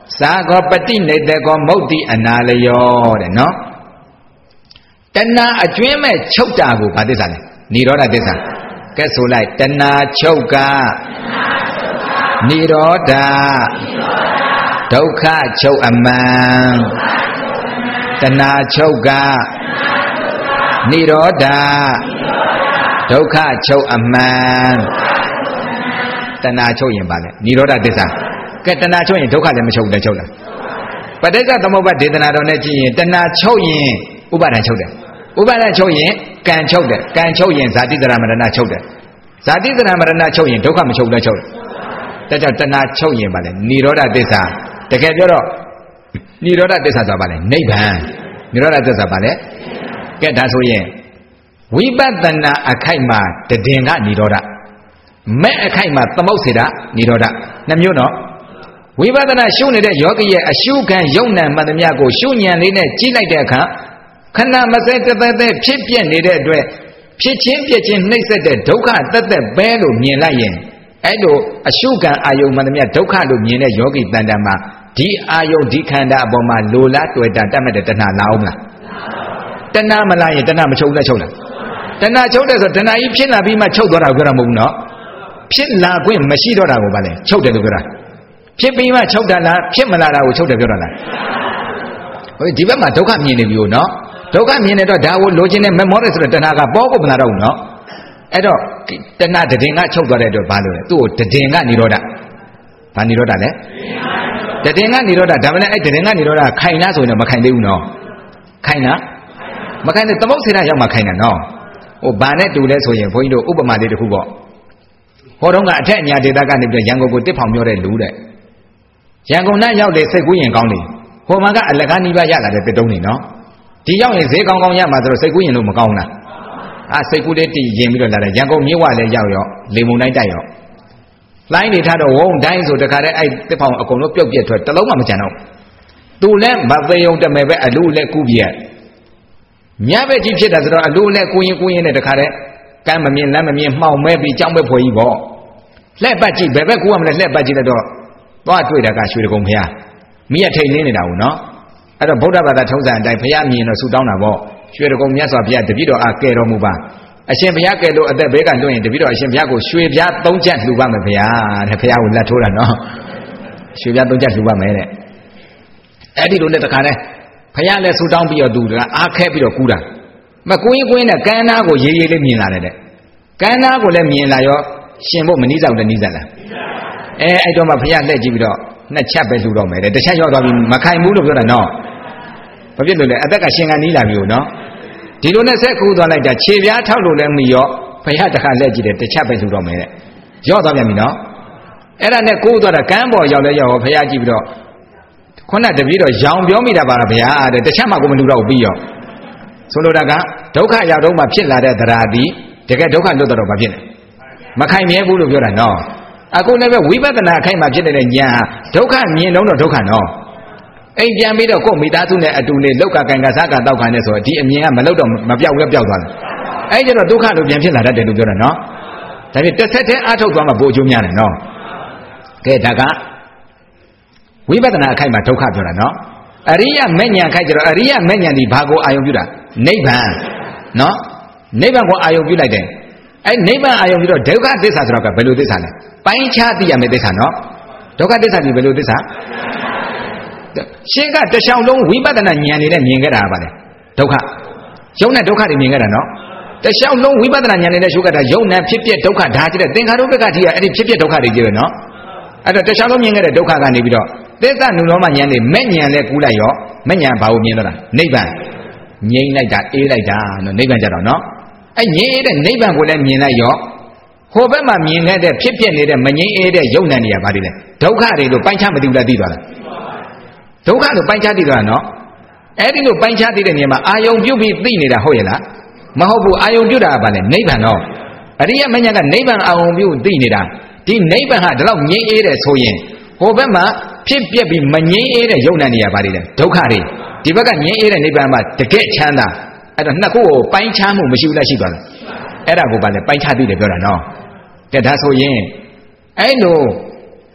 စာကောပတိနေတကောမုတ်တိအနာလျောတဲ့နော်တဏှာအကျွင်းမဲ့ချုပ်တာကိုဘာသစ္စာလဲနိရောဓသစ္စာကဲဆိုလိုက်တဏှာချုပ်ကနိရောဓဒုက္ခချုပ်အမှန်တဏှာချုပ်ကနိရောဓဒုက္ခချုပ်အမှန်တဏှာချုပ်ရင်ပါလေနိရောဓသစ္စာကဲတဏှာချုပ်ရင်ဒုက္ခလည်းမချုပ်လည်းချုပ်လားပဋိစ္စသမုပ္ပါဒေသနာတော်နဲ့ကြည့်ရင်တဏှာချုပ်ရင်ဥပါဒံချုပ်တယ်ဥပါဒံချုပ်ရင်ကံချုပ်တယ်ကံချုပ်ရင်ဇာတိဇရာမရဏချုပ်တယ်ဇာတိဇရာမရဏချုပ်ရင်ဒုက္ခမချုပ်လည်းချုပ်တယ်ဒါကြောင့်တဏှာချုပ်ရင်ပါလေနိရောဓသစ္စာတကယ်ပြောတော့နိရောဓသစ္စာဆိုတာပါလေနိဗ္ဗာန်နိရောဓသစ္စာပါလေကဲဒါဆိုရင်ဝိပဿနာအခိုက်မှာတည်င်ကနိရောဓမဲ့အခိုက်မှာသမုတ်စေတာနိရောဓနှစ်မျိုးနော်ဝိပဿနာရှုနေတဲ့ယောဂီရဲ့အရှုခံယုံနံမှန်သမျှကိုရှုဉဏ်လေးနဲ့ကြည့်လိုက်တဲ့အခါခဏမစဲတသက်သက်ဖြစ်ပြနေတဲ့အတွက်ဖြစ်ချင်းပြချင်းနှိမ့်ဆက်တဲ့ဒုက္ခတသက်ပဲလို့မြင်လိုက်ရင်အဲ့လိုအရှုခံအာယုံမှန်သမျှဒုက္ခလို့မြင်တဲ့ယောဂီတန်တမှာဒီအာယုံဒီခန္ဓာအပေါ်မှာလိုလားတွေ့တာတတ်မဲ့တဲ့တဏှာလာအောင်မလားတဏှာမလာရင်တဏှာမချုပ်လက်ချုပ်လားတဏှာချုပ်တယ်ဆိုတဏှာကြီးဖြစ်လာပြီးမှချုပ်သွားတာကိုပြောတာမဟုတ်ဘူးနော်ဖြစ်လာခွင့်မရှိတော့တာကိုဗါလဲချုပ်တယ်လို့ပြောတာဖြစ်ပြီးမှချုပ်တာလားဖြစ်မလာတာကိုချုပ်တယ်ပြောတာလားဟိုဒီဘက်မှာဒုက္ခမြင်နေပြီကိုနော်ဒုက္ခမြင်နေတော့ဒါကိုလိုချင်တဲ့မမောတယ်ဆိုတော့တဏှာကပေါ်ကိုမလာတော့ဘူးနော်အဲ့တော့တဏှာတည်င်ကချုပ်သွားတဲ့အတွက်ဘာလို့လဲသူ့ကိုတည်င်ကနိရောဓဘာနိရောဓလဲတည်င်ကနိရောဓဒါမှလည်းအဲ့တည်င်ကနိရောဓခိုင်လားဆိုရင်တော့မခိုင်သေးဘူးနော်ခိုင်လားမခိုင်တဲ့သမုတ်စေတရောက်မှခိုင်တယ်နော်ဟိုဘာနဲ့တူလဲဆိုရင်ဘုန်းကြီးတို့ဥပမာလေးတစ်ခုပေါ့ဟောတော့ကအထက်အညာဒေသကနေပြီးရန်ကုန်ကိုတစ်ဖောင်ပြောတဲ့လူတဲ့ရန်ကုန်နဲ့ရောက်လေစိတ်ကူးရင်ကောင်းလေဟိုမှာကအလကားနီးပါးရလာတဲ့တစ်တုံးနေနော်ဒီရောက်ရင်ဈေးကောင်းကောင်းရမှာဆိုတော့စိတ်ကူးရင်လို့မကောင်းလားအာစိတ်ကူးလေးတည်ရင်ပြီးတော့လာတယ်ရန်ကုန်မြို့ဝလည်းရောက်ရောလေမုန်တိုင်းတိုက်ရောလိုင်းနေထားတော့ဝုံတိုင်းဆိုတခါတည်းအဲ့တစ်ဖောင်အကုန်လုံးပြုတ်ပြက်ထွက်တလုံးမှမကြံတော့သူလည်းမသေးုံတမယ်ပဲအလူလည်းကူးပြက်ညဘက်ကြီးဖြစ်တာဆိုတော့အလူလည်းကူးရင်ကူးရင်နဲ့တခါတည်းကမ်းမမြင်လမ်းမမြင်မှောင်မဲပြီးကြောင်းပဲဖွယ်ကြီးပေါ့လှက်ပတ်ကြည့်ဘယ်ဘက်ကူးရမလဲလှက်ပတ်ကြည့်တော့သွားတွေ့တာကရွှေတကုံဖျားမိရထိန်လင်းနေတာဘူးနော်အဲ့တော့ဗုဒ္ဓဘာသာထုံးစံအတိုင်းဖျားမြင်တော့ဆူတောင်းတာပေါ့ရွှေတကုံမြတ်စွာဘုရားတပည့်တော်အားကဲတော်မူပါအရှင်ဘုရားကဲလို့အသက်ဘေးကလွတ်ရင်တပည့်တော်အရှင်ဘုရားကိုရွှေပြားသုံးချက်လှူပါမယ်ဘုရားတဲ့ဘုရားကိုလက်ထိုးတာနော်ရွှေပြားသုံးချက်လှူပါမယ်တဲ့အဲ့ဒီလိုနဲ့တခါတည်းဘုရားလည်းဆူတောင်းပြီးတော့သူကအားခဲပြီးတော့ကူးတာမကူးရင်ကူးရင်နဲ့ကန်းနာကိုရေးရေးလေးမြင်လာတယ်တဲ့ကန်းနာကိုလည်းမြင်လာရောရှင်ဖို့မနီးဆောင်တဲ့နီးစက်လားအဲအဲ့တော့မှဘုရားလှည့်ကြည့်ပြီးတော့နှစ်ချက်ပဲလှူတော့မယ်တဲ့တစ်ချက်ရောက်သွားပြီမခိုင်ဘူးလို့ပြောတာနော်ဘာဖြစ်လို့လဲအသက်ကရှင်ကနီးလာပြီနော်ဒီလိုနဲ့ဆက်ကူးသွားလိုက်တာခြေပြားထောက်လို့လည်းမီရောဘုရားတခါလှည့်ကြည့်တယ်တစ်ချက်ပဲလှူတော့မယ်တဲ့ရောက်သွားပြန်ပြီနော်အဲ့ဒါနဲ့ကိုးသွားတာကန်းပေါ်ရောက်လဲရောက်ဘုရားကြည့်ပြီးတော့ခုနတပည့်တော့ရောင်ပြောမိတာပါလားဘုရားတဲ့တစ်ချက်မှကိုမလှူတော့ပြီးရောဆိုလိုတာကဒုက္ခရောက်တော့မှဖြစ်လာတဲ့သရာတိတကယ်ဒုက္ခလွတ်တော့ဘာဖြစ်လဲမခိုင်မြဲဘူးလို့ပြောတာနော်အခုလည်းပဲဝိပဿနာအခိုက်မှာဖြစ်နေတဲ့ဉာဏ်ဟာဒုက္ခမြင်လုံးတော့ဒုက္ခနော်အိမ်ပြန်ပြီးတော့ကိုယ်မိသားစုနဲ့အတူနေလောက်ကကန်ကစားကတောက်ခံနေဆိုတော့ဒီအမြင်ကမလောက်တော့မပြောက်လည်းပြောက်သွားတယ်အဲ့ကျတော့ဒုက္ခလို့ပြန်ဖြစ်လာတတ်တယ်လို့ပြောတာနော်ဒါဖြင့်တစ်ဆက်တည်းအားထုတ်သွားမှပိုအကျိုးများတယ်နော်ကဲဒါကဝိပဿနာအခိုက်မှာဒုက္ခပြောတာနော်အရိယမဲ့ဉာဏ်ခိုက်ကြတော့အရိယမဲ့ဉာဏ်ဒီဘာကိုအာယုံပြုတာနိဗ္ဗာန်နော်နိဗ္ဗာန်ကိုအာယုံပြုလိုက်တယ်အဲ့နိဗ္ဗာန်အာယုံပြုတော့ဒုက္ခသစ္စာဆိုတော့ကဘယ်လိုသစ္စာလဲပိုင်းခြားသိရမယ့်သစ္စာနော်ဒုက္ခသစ္စာဒီဘယ်လိုသစ္စာရှင်းကတခြားလုံးဝိပဿနာဉာဏ်နဲ့မြင်ခဲ့တာပါလေဒုက္ခယုံနဲ့ဒုက္ခတွေမြင်ခဲ့တာနော်တခြားလုံးဝိပဿနာဉာဏ်နဲ့ရှုခဲ့တာယုံနဲ့ဖြစ်ပြဒုက္ခဒါကြည့်တဲ့သင်္ခါရုပ္ပကတိကအဲ့ဒီဖြစ်ပြဒုက္ခတွေကြည့်ပဲနော်အဲ့တော့တခြားလုံးမြင်ခဲ့တဲ့ဒုက္ခကနေပြီးတော့သစ္စာနုလောမဉာဏ်နဲ့မဲ့ဉာဏ်နဲ့ကူးလိုက်ရောမဲ့ဉာဏ်ဘာကိုမြင်တော့တာနိဗ္ဗာန်ငြိမ့်လိုက်တာအေးလိုက်တာနော်နိဗ္ဗာန်ကြတော့နော်အဲ့ငြိမ့်အေးတဲ့နိဗ္ဗာန်ကိုလည်းမြင်လိုက်ရောဟိုဘက်မှာမြင်ခဲ့တဲ့ဖြစ်ပြနေတဲ့မငြိမ့်အေးတဲ့ယုံနံတွေကဘာတွေလဲဒုက္ခတွေလို့ပိုင်းခြားမသိဘူးလားသိသွားလားဒုက္ခလို့ပိုင်းခြားသိသွားတာနော်အဲ့ဒီလိုပိုင်းခြားသိတဲ့နေရာမှာအာယုံပြုတ်ပြီးသိနေတာဟုတ်ရဲ့လားမဟုတ်ဘူးအာယုံပြုတ်တာကဘာလဲနိဗ္ဗာန်တော့အရိယမဉ္ဇဏ်ကနိဗ္ဗာန်အာယုံပြုတ်သိနေတာဒီနိဗ္ဗာန်ဟာဒီလောက်ငြိမ့်အေးတဲ့ဆိုရင်ဟိုဘက်မှာဖြစ်ပြပြီးမငြိမ့်အေးတဲ့ယုံနံတွေကဘာတွေလဲဒုက္ခတွေဒီဘက်ကငြိမ့်အေးတဲ့နိဗ္ဗာန်မှာတကယ်ချမ်းသာအဲ့တော့နှစ်ခုကိုပိုင်းခြားမှုမရှိဘူးလားရှိသွားလားအဲ့ဒါကိုဘာလဲပိုင်းခြားသိတယ်ပြောတာနော်ကဲဒါဆိုရင်အဲ့လို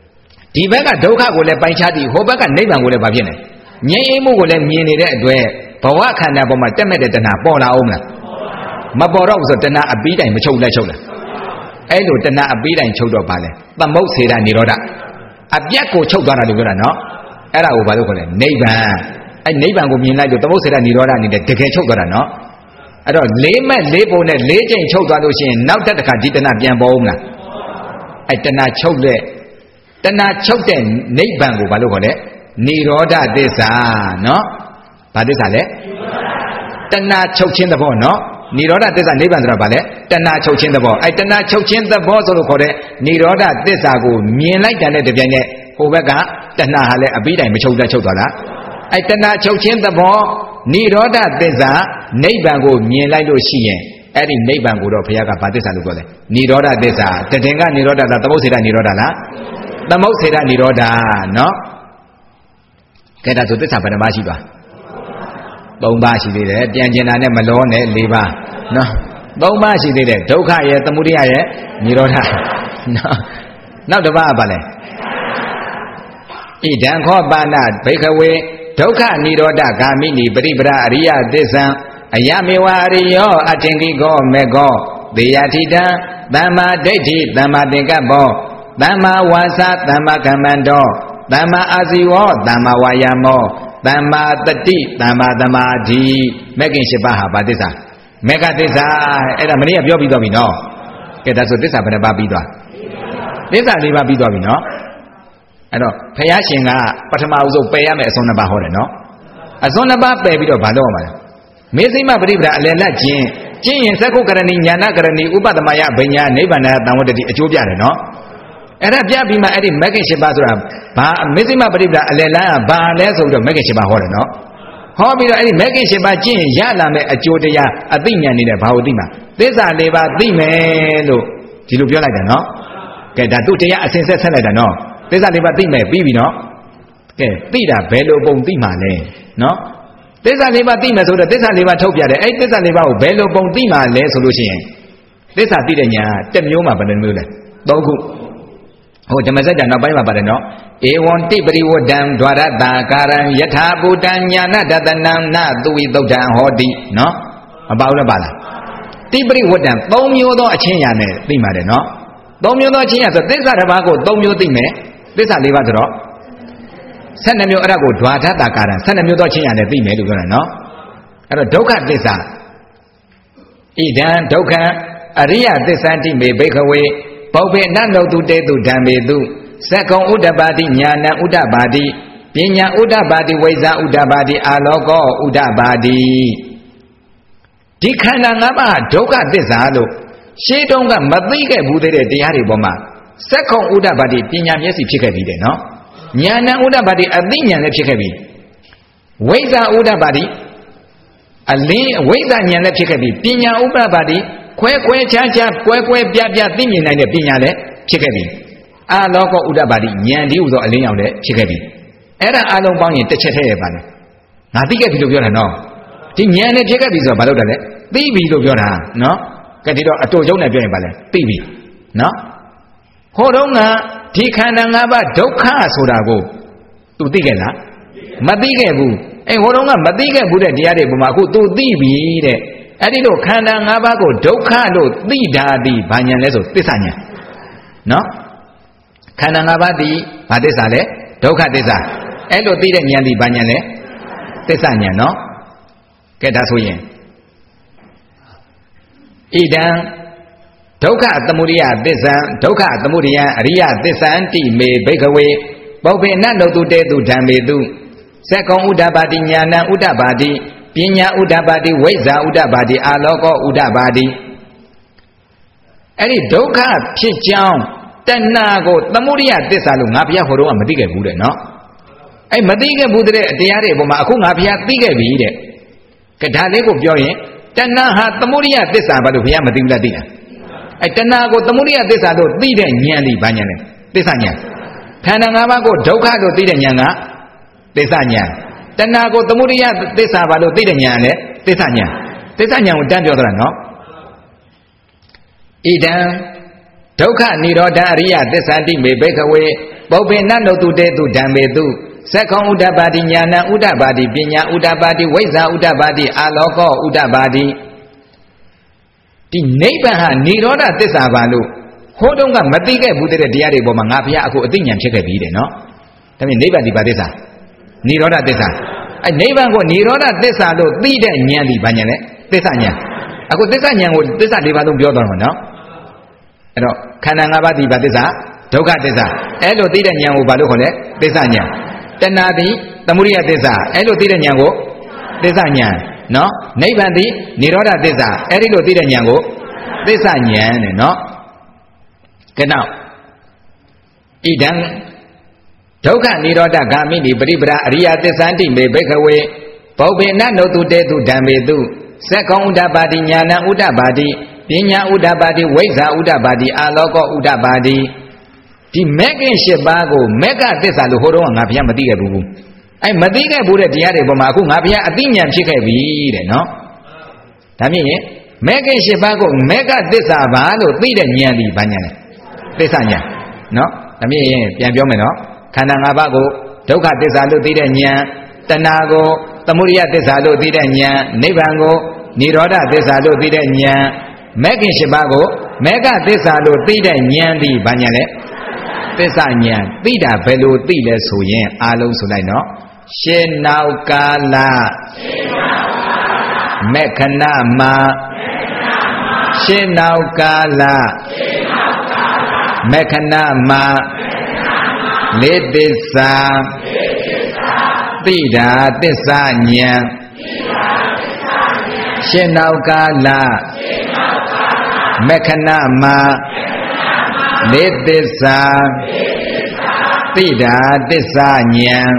ဒီဘက်ကဒုက္ခကိုလည်းပိုင်းခြားသည်ဟိုဘက်ကနိဗ္ဗာန်ကိုလည်းဘာဖြစ်နေငြိမ်းအေးမှုကိုလည်းမြင်နေတဲ့အတွက်ဘဝခန္ဓာပေါ်မှာတက်မဲ့တဲ့တဏှာပေါ်လာအောင်မလားမပေါ်တော့ဘူးဆိုတဏှာအပြီးတိုင်မချုပ်လက်ချုပ်လားအဲ့လိုတဏှာအပြီးတိုင်ချုပ်တော့ပါလဲသမုတ်စေတာនិရောဓအပြတ်ကိုချုပ်သွားတာလို့ပြောတာနော်အဲ့ဒါကိုဘာလို့ခေါ်လဲနိဗ္ဗာန်အဲ့နိဗ္ဗာန်ကိုမြင်လိုက်လို့သမုတ်စေတာនិရောဓအနေနဲ့တကယ်ချုပ်သွားတာနော်အဲ့တော့လေးမဲ့လေးပုံနဲ့လေးချိန်ချုပ်သွားလို့ရှိရင်နောက်တစ်ခါဒီတဏှာပြန်ပေါ်ဦးမလားအဲ့တဏှာချုပ်တဲ့တဏှာချုပ်တဲ့နိဗ္ဗာန်ကိုဘာလို့ခေါ်လဲនិရောဓသစ္စာနော်ဘာသစ္စာလဲတဏှာချုပ်ခြင်းသဘောနော်និရောဓသစ္စာနိဗ္ဗာန်ဆိုတာဘာလဲတဏှာချုပ်ခြင်းသဘောအဲ့တဏှာချုပ်ခြင်းသဘောဆိုလို့ခေါ်တဲ့និရောဓသစ္စာကိုမြင်လိုက်တဲ့တပြိုင်နက်ဟိုဘက်ကတဏှာဟာလည်းအပြီးတိုင်မချုပ်တတ်ချုပ်သွားလားအဲ့တဏှာချုပ်ခြင်းသဘောនិရောဓသစ္စာနိဗ္ဗာန်ကိုမြင်လိုက်လို့ရှိရင်အဲ့ဒီနိဗ္ဗာန်ကိုတော့ဘုရားကဘာသစ္စာလို့ပြောလဲនិရောဓသစ္စာတည်င်ကនិရောဓလားသမုတ်စေတនិရောဓလားသမုတ်စေတនិရောဓနော်ကဲဒါဆိုသစ္စာဘယ်နှပါးရှိသွားသုံးပါးရှိသေးတယ်ပြန်ကျင်တာနဲ့မလောနဲ့၄ပါးနော်သုံးပါးရှိသေးတယ်ဒုက္ခရဲ့သမုဒယရဲ့និရောဓနော်နောက်တစ်ပါးကဘာလဲဣဒံခောပါဏဘိက္ခဝေဒုက္ခនិရောဓဂာမိနိပရိပရအရိယသစ္ဆံအယမေဝအရိယောအထင်ကိကောမေကောသေယထိတံသမ္မာဒိဋ္ဌိသမ္မာသင်္ကပ္ပောသမ္မာဝါစာသမ္မာကမ္မန္တောသမ္မာအာဇီဝသမ္မာဝါယာမောသမ္မာတတိသမ္မာသမာဓိမဂ်ကင်၈ပါးဟာဘာသစ္စာမေဃသစ္စာအဲ့ဒါမနေ့ကပြောပြီးသွားပြီနော်ကဲဒါဆိုသစ္စာဘယ်နှပါးပြီးသွားသစ္စာ၄ပါးပြီးသွားပြီနော်အဲ့တော့ဘုရားရှင်ကပထမအဆုံးပယ်ရမယ်အစွန်းနှစ်ပါးဟောတယ်နော်အစွန်းနှစ်ပါးပယ်ပြီးတော့ဘာလုပ်ရမှာလဲမေသိမပရိပဒါအလယ်လတ်ခြင်းကျင့်ရင်သက္ခုကရဏီညာနာကရဏီဥပဒမယဘိညာနိဗ္ဗာန်တံဝတ္တိအကျိုးပြတယ်နော်အဲ့ဒါပြပြီးမှအဲ့ဒီမဂ္ဂင်၈ပါးဆိုတာဘာမေသိမပရိပဒါအလယ်လတ်ကဘာလဲဆိုပြီးတော့မဂ္ဂင်၈ပါးဟောတယ်နော်ဟောပြီးတော့အဲ့ဒီမဂ္ဂင်၈ပါးကျင့်ရင်ရလာမယ့်အကျိုးတရားအသိဉာဏ်နေတဲ့ဘာကိုသိမှာသစ္စာ၄ပါးသိမယ်လို့ဒီလိုပြောလိုက်တယ်နော်ကဲဒါသူတရားအစဉ်ဆက်ဆက်လိုက်တာနော်သစ္စာလေးပါးသိမယ်ပြီးပြီနော်ကဲသိတာဘယ်လိုပုံသိမှာလဲနော်သစ္စာလေးပါးသိမယ်ဆိုတော့သစ္စာလေးပါးထုတ်ပြတယ်အဲ့သစ္စာလေးပါးကိုဘယ်လိုပုံသိမှာလဲဆိုလို့ရှိရင်သစ္စာသိတဲ့ညာတစ်မျိုးမှာဘယ်နှမျိုးလဲသုံးခုဟိုဓမ္မစကြာနောက်ပိုင်းမှာပါတယ်နော်ဧဝံတိပရိဝဒံဒွါရတာကာရံယထာဘူတံညာနတတနံနသူဝိသုဒ္ဓံဟောတိနော်မပါဘူးလားပါလားတိပရိဝဒံသုံးမျိုးသောအချင်းညာနဲ့သိမှာတယ်နော်သုံးမျိုးသောအချင်းညာဆိုသစ္စာတစ်ပါးကိုသုံးမျိုးသိမယ်သစ္စာ၄ပါးဆိုတော့ဆယ်နှစ်မျိုးအဲ့ဒါကိုဓွာထတာကာရံဆယ်နှစ်မျိုးသောချင်းရတယ်သိမယ်လို့ပြောတာနော်အဲ့တော့ဒုက္ခသစ္စာဣဒံဒုက္ခအရိယသစ္စာတိမေဘိက္ခဝေပုပ္ပေနနုတုတေတုဓမ္မေတုသက္ကုံဥဒ္ဓပါတိညာဏဥဒ္ဓပါတိပညာဥဒ္ဓပါတိဝိဇ္ဇာဥဒ္ဓပါတိအာလောကောဥဒ္ဓပါတိဒီခန္ဓာ၅ပါးဒုက္ခသစ္စာလို့ရှင်းတုံးကမသိခဲ့ဘူးတဲ့တရားတွေပေါ်မှာသက္ကုံဥဒ္ဓပါတိပညာမျက်စိဖြစ်ခဲ့ပြီတဲ့နော်ညာဏဥဒ္ဓပါတိအသိဉာဏ်လည်းဖြစ်ခဲ့ပြီဝိဇ္ဇာဥဒ္ဓပါတိအလင်းဝိဇ္ဇာဉာဏ်လည်းဖြစ်ခဲ့ပြီပညာဥဒ္ဓပါတိခွဲခွဲခြားခြားကွဲကွဲပြားပြားသိမြင်နိုင်တဲ့ပညာလည်းဖြစ်ခဲ့ပြီအာလောကောဥဒ္ဓပါတိဉာဏ်ဒီဥသောအလင်းရောင်လည်းဖြစ်ခဲ့ပြီအဲ့ဒါအလုံးပေါင်းရင်တစ်ချက်တည်းရပါလေငါသိခဲ့ပြီလို့ပြောတာနော်ဒီဉာဏ်နဲ့ဖြစ်ခဲ့ပြီဆိုတော့ဘာလို့တယ်လဲသိပြီလို့ပြောတာနော်ကဲဒီတော့အတူကျုံနဲ့ပြောရင်ဘာလဲသိပြီနော်ဟိုတုန်းကဒီခန္ဓာ၅ပါးဒုက္ခဆိုတာကိုသူသိခဲ့လားမသိခဲ့ဘူးအဲဟိုတုန်းကမသိခဲ့ဘူးတဲ့တရားတွေပုံမှာအခုသူသိပြီတဲ့အဲ့ဒီလိုခန္ဓာ၅ပါးကိုဒုက္ခလို့သိတာဒီဘာဉာဏ်လဲဆိုသစ္စာဉာဏ်နော်ခန္ဓာ၅ပါးဒီဘာသစ္စာလဲဒုက္ခသစ္စာအဲ့လိုသိတဲ့ဉာဏ်ဒီဘာဉာဏ်လဲသစ္စာဉာဏ်နော်ကဲဒါဆိုရင်ဣဒံဒုက္ခသမုဒယသစ္ဆံဒုက္ခသမုဒယအရိယသစ္ဆံတိမေဘိက္ခဝေပုပ္ပေနနုတုတေတုဓမ္မေတုသက္ကုံဥဒ္ဓပါတိညာဏဥဒ္ဓပါတိပညာဥဒ္ဓပါတိဝိဇ္ဇာဥဒ္ဓပါတိအာလောကောဥဒ္ဓပါတိအဲ့ဒီဒုက္ခဖြစ်ကြောင်းတဏှာကိုသမုဒယသစ္စာလို့ငါဘုရားဟိုတော့ကမသိခဲ့ဘူးတဲ့နော်အဲ့မသိခဲ့ဘူးတဲ့တရားတွေအပေါ်မှာအခုငါဘုရားသိခဲ့ပြီတဲ့ကဒါလေးကိုပြောရင်တဏှာဟာသမုဒယသစ္စာဘာလို့ဘုရားမသိဘူးလားသိလားအဲ့တဏှာကိုသမုဒယသစ္စာလို့သိတဲ့ဉာဏ်လေးဘာဉာဏ်လဲသစ္စာဉာဏ်ခန္ဓာ၅ပါးကိုဒုက္ခလို့သိတဲ့ဉာဏ်ကသစ္စာဉာဏ်တဏှာကိုသမုဒယသစ္စာဘာလို့သိတဲ့ဉာဏ်လဲသစ္စာဉာဏ်သစ္စာဉာဏ်ကိုတန်းပြောတာနော်ဣဒံဒုက္ခនិရောဓအရိယသစ္စာတိမေဘိက္ခဝေပုပ္ပေနတုတေတုဓမ္မေတုသက္ခေါဥဒ္ဓပါတိညာဏဥဒ္ဓပါတိပညာဥဒ္ဓပါတိဝိဇ္ဇာဥဒ္ဓပါတိအာလောကောဥဒ္ဓပါတိဒီနိဗ္ဗာန်ဟာនិရောဓသစ္စာပါလို့ဟိုတုန်းကမသိခဲ့ဘူးတဲ့တရားတွေပေါ်မှာငါဘုရားအခုအသိဉာဏ်ဖြစ်ခဲ့ပြီတဲ့နော်ဒါဖြင့်နိဗ္ဗာန်ဒီပါသစ္စာនិရောဓသစ္စာအဲနိဗ္ဗာန်ကိုនិရောဓသစ္စာလို့သိတဲ့ဉာဏ်ဒီဘာဉာဏ်လဲသစ္စာဉာဏ်အခုသစ္စာဉာဏ်ကိုသစ္စာ၄ပါးလုံးပြောသွားမှာနော်အဲ့တော့ခန္ဓာ၅ပါးဒီပါသစ္စာဒုက္ခသစ္စာအဲ့လိုသိတဲ့ဉာဏ်ကိုဘာလို့ခေါ်လဲသစ္စာဉာဏ်တဏှာတိသမုဒိယသစ္စာအဲ့လိုသိတဲ့ဉာဏ်ကိုသစ္စာဉာဏ်နော်နိဗ္ဗာန်တိនិရောဓသစ္စာအဲ့ဒီလိုသိတဲ့ဉာဏ်ကိုသစ္စာဉာဏ်နဲ့နော်ကဲနောက်ဣဒံဒုက္ခនិရောဓဂာမိနိပရိပရာအရိယသစ္စာတိမေဘိက္ခဝေပုပ္ပေနနုတုတေတုဓမ္မေတုသက္ခေါဥဒ္ဓပါတိညာဏဥဒ္ဓပါတိပညာဥဒ္ဓပါတိဝိဇ္ဇာဥဒ္ဓပါတိအာလောကောဥဒ္ဓပါတိဒီမဂ္ဂင်၈ပါးကိုမဂ္ဂသစ္စာလို့ဟိုတော့ငါဘုရားမသိခဲ့ဘူးအဲမသိခဲ့ဘူးတဲ့တရားတွေပေါ်မှာအခုငါဘုရားအသိဉာဏ်ဖြစ်ခဲ့ပြီတဲ့နော်ဒါဖြင့်မဂ္ဂင်၈ပါးကိုမဂ္ဂသစ္စာပါလို့သိတဲ့ဉာဏ်ဒီဘာဉာဏ်လဲသစ္စာဉာဏ်နော်ဒါဖြင့်ပြန်ပြောမယ်နော်ခန္ဓာ၅ပါးကိုဒုက္ခသစ္စာလို့သိတဲ့ဉာဏ်တဏှာကိုသမုဒိယသစ္စာလို့သိတဲ့ဉာဏ်နိဗ္ဗာန်ကိုនិရောဓသစ္စာလို့သိတဲ့ဉာဏ်မဂ္ဂင်၈ပါးကိုမဂ္ဂသစ္စာလို့သိတဲ့ဉာဏ်ဒီဘာဉာဏ်လဲသစ္စာဉာဏ်သိတာဘယ်လိုသိလဲဆိုရင်အားလုံးဆိုလိုက်နော်ရှေနောက်ကာလမက္ခဏမှာရှေနောက်ကာလမက္ခဏမှာလေးသစ္စာသိတာသစ္စာဉာဏ်ရှေနောက်ကာလမက္ခဏမှာလေးသစ္စာသိတာသစ္စာဉာဏ်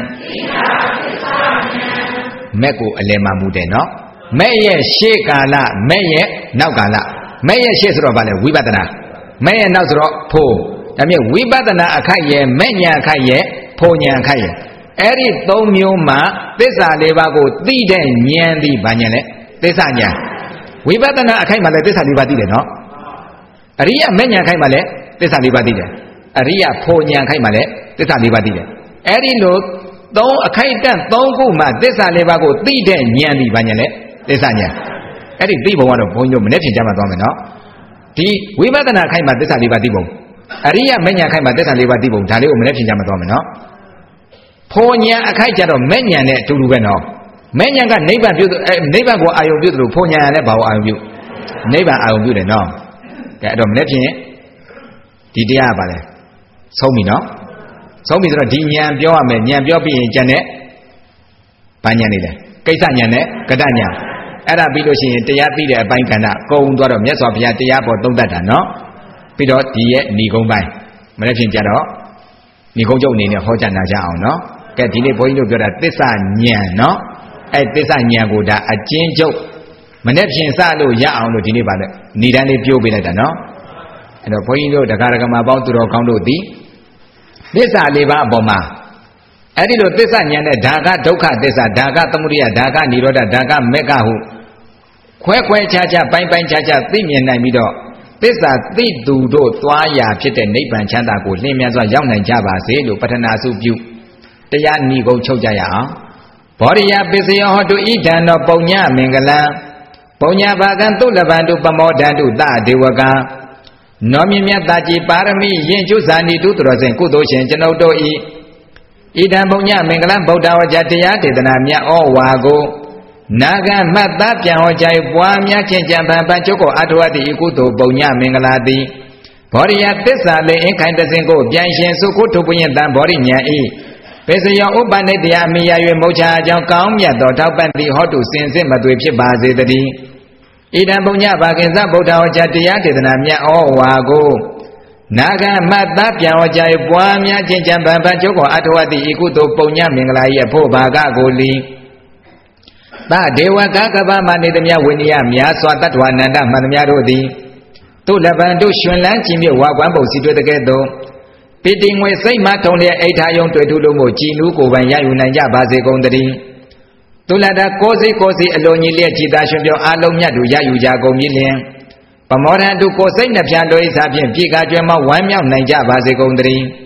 မဲ့ကိုအလယ်မှာမူတယ်နော်မဲ့ရဲ့ရှေ့ကာလမဲ့ရဲ့နောက်ကာလမဲ့ရဲ့ရှေ့ဆိုတော့ဗာလဲဝိပဿနာမဲ့ရဲ့နောက်ဆိုတော့ဖို့ဒါမြဲဝိပဿနာအခိုက်ရဲ့မဲ့ညာအခိုက်ရဲ့ဖို့ညာအခိုက်ရဲ့အဲ့ဒီသုံးမျိုးမှာသစ္စာလေးပါးကိုသိတဲ့ဉာဏ်ဒီဘာဉာဏ်လဲသစ္စာဉာဏ်ဝိပဿနာအခိုက်မှာလည်းသစ္စာလေးပါးသိတယ်နော်အရိယမဲ့ညာအခိုက်မှာလည်းသစ္စာလေးပါးသိတယ်အရိယဖို့ညာအခိုက်မှာလည်းသစ္စာလေးပါးသိတယ်အဲ့ဒီလိုသုံးအခိုက်အတန့်သုံးခုမှာသစ္စာလေးပါးကိုသိတဲ့ဉာဏ်ဒီဘာဉာဏ်လဲသစ္စာဉာဏ်အဲ့ဒီသိပုံကတော့ဘုန်းကြီးတို့မနေ့ပြင်ကြမှာသွားမယ်နော်ဒီဝိပဿနာအခိုက်မှာသစ္စာလေးပါးသိပုံအရိယမဉ္ဇဉ်အခိုက်မှာသစ္စာလေးပါးသိပုံဒါလေးကိုမနေ့ပြင်ကြမှာသွားမယ်နော်ဖို့ဉာဏ်အခိုက်ကြတော့မဉ္ဇဉ်နဲ့အတူတူပဲနော်မဉ္ဇဉ်ကနိဗ္ဗာန်ပြုနိဗ္ဗာန်ကိုအာယုံပြုတယ်လို့ဖို့ဉာဏ်လည်းဘာကိုအာယုံပြုနိဗ္ဗာန်အာယုံပြုတယ်နော်ကဲအဲ့တော့မနေ့ပြင်ဒီတရားကပါလဲဆုံးပြီနော်ဆုံးပြီဆိုတော့ဒီဉာဏ်ပြောရမယ်ဉာဏ်ပြောပြီးရင်ကျန်တဲ့ဘာဉာဏ်နေလဲကိစ္စဉာဏ်နဲ့ကတဉာဏ်အဲ့ဒါပြီးလို့ရှိရင်တရားသိတဲ့အပိုင်းကဏ္ဍကုံသွားတော့မြတ်စွာဘုရားတရားပေါ်သုံးတတ်တာနော်ပြီးတော့ဒီရဲ့ဏီကုံပိုင်းမနေ့ဖြင့်ကြတော့ဏီကုံကျုပ်အနေနဲ့ဟောကြားနာကြအောင်နော်ကဲဒီနေ့ဘုန်းကြီးတို့ပြောတာသစ္စာဉာဏ်နော်အဲ့သစ္စာဉာဏ်ကိုဒါအကျဉ်းချုပ်မနေ့ဖြင့်စလို့ရအောင်လို့ဒီနေ့ပါလေဏီတန်းလေးပြိုးပေးလိုက်တာနော်အဲ့တော့ဘုန်းကြီးတို့တရားဓမ္မပေါင်းသူတော်ကောင်းတို့သည်သစ္စာလေးပါးအပေါ်မှာအဲ့ဒီလိုသစ္စာဉာဏ်နဲ့ဒါကဒုက္ခသစ္စာဒါကသမုဒိယဒါကនិရောဓဒါကမေဃဟုခွဲခွဲခြားခြားပိုင်းပိုင်းခြားခြားသိမြင်နိုင်ပြီးတော့သစ္စာသိသူတို့သွားရာဖြစ်တဲ့နိဗ္ဗာန်ချမ်းသာကိုလင်းမြန်စွာရောက်နိုင်ကြပါစေလို့ပတ္ထနာစုပြုတရားဏီကုံချုပ်ကြရအောင်ဘောရိယပစ္စယောဟောတုဣဒံသောပုံညမင်္ဂလံပုံညဘာကံသုလဗန္တုပမောဒန္တုသဒေဝကံနောမြင့်မြတ်တာကြီးပါရမီရင်ကျုဇာနိတုတတော်စဉ်ကုသိုလ်ရှင်ကျွန်ုပ်တို့ဤဣဒံပုံညမင်္ဂလံဗုဒ္ဓဝါကျတရားဒေသနာမြတ်ဩဝါကိုနာဂမှတ်သားပြန်ဟောကြားပွားများခြင်းကြံပံပံကျုပ်ကိုအထောအတိဤကုသိုလ်ပုံညမင်္ဂလာတိဘောရိယသစ္စာလေအင်ခိုင်တစဉ်ကိုပြန်ရှင်စုခုထုပ်ပွင့်တံဘောရိညာဤပေစယောဥပနိတရားမိရ၍မုတ်ချာအကြောင်းကောင်းမြတ်သောထောက်ပံ့သည့်ဟောတုစင်စစ်မသွေဖြစ်ပါစေတည်းဣဒံပုံညဘာကင်္စဗုဒ္ဓဝါကျတရားဒေသနာမြတ်ဩဝါကိုနာဂမှတ်သားပြန်ဟောကြားပွားများခြင်းကြံပံပံကျုပ်ကိုအထောအတိဤကုသိုလ်ပုံညမင်္ဂလာ၏အဖို့ဘာကကိုလီသဒေဝကကပ္ပမနေသမျှဝိနည်းများစွာတတ္တဝါနန္ဒမှန်သမျှတို့သည်သူလဗံတို့ရှင်လန်းကြည်မြဝါကွမ်းပုံစီတွေ့တဲ့ကဲ့သို့ပိတိငွေစိတ်မှထုံလျက်အိဋ္ဌာယုံတွေ့ထုလို့မို့ကြည်နူးကိုယ်ပိုင်ရယူနိုင်ကြပါစေကုန်သတည်းသူလတာကိုစိကိုစိအလုံးကြီးလျက်ကြည်သာရှင်ပြောအာလုံးမြတ်တို့ရယူကြကုန်ပြီလျင်ပမောဒံတို့ကိုစိတ်နှပြတို့ဤစားဖြင့်ပြေကာကျွဲမဝမ်းမြောက်နိုင်ကြပါစေကုန်သတည်း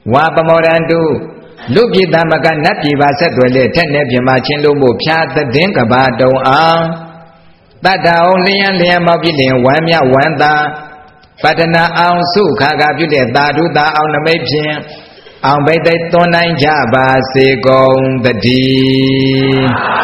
ဝါပမောရန္တုလူပြည်သမကနတ်ပြည်ပါဆက်သွယ်လေထက်နဲ့ပြမချင်းလို့မို့ဖြာသည်င်းကဘာတုံအောင်တတ္တအောင်လျံလျံမောက်ပြည့်လျင်ဝမ်းမြဝမ်းသာပတ္တနာအောင်စုခါခါပြုတဲ့သာဓုသာအောင်နမိတ်ဖြင့်အောင်ဘိတ်သိသွန်နိုင်ကြပါစေကုန်တည်း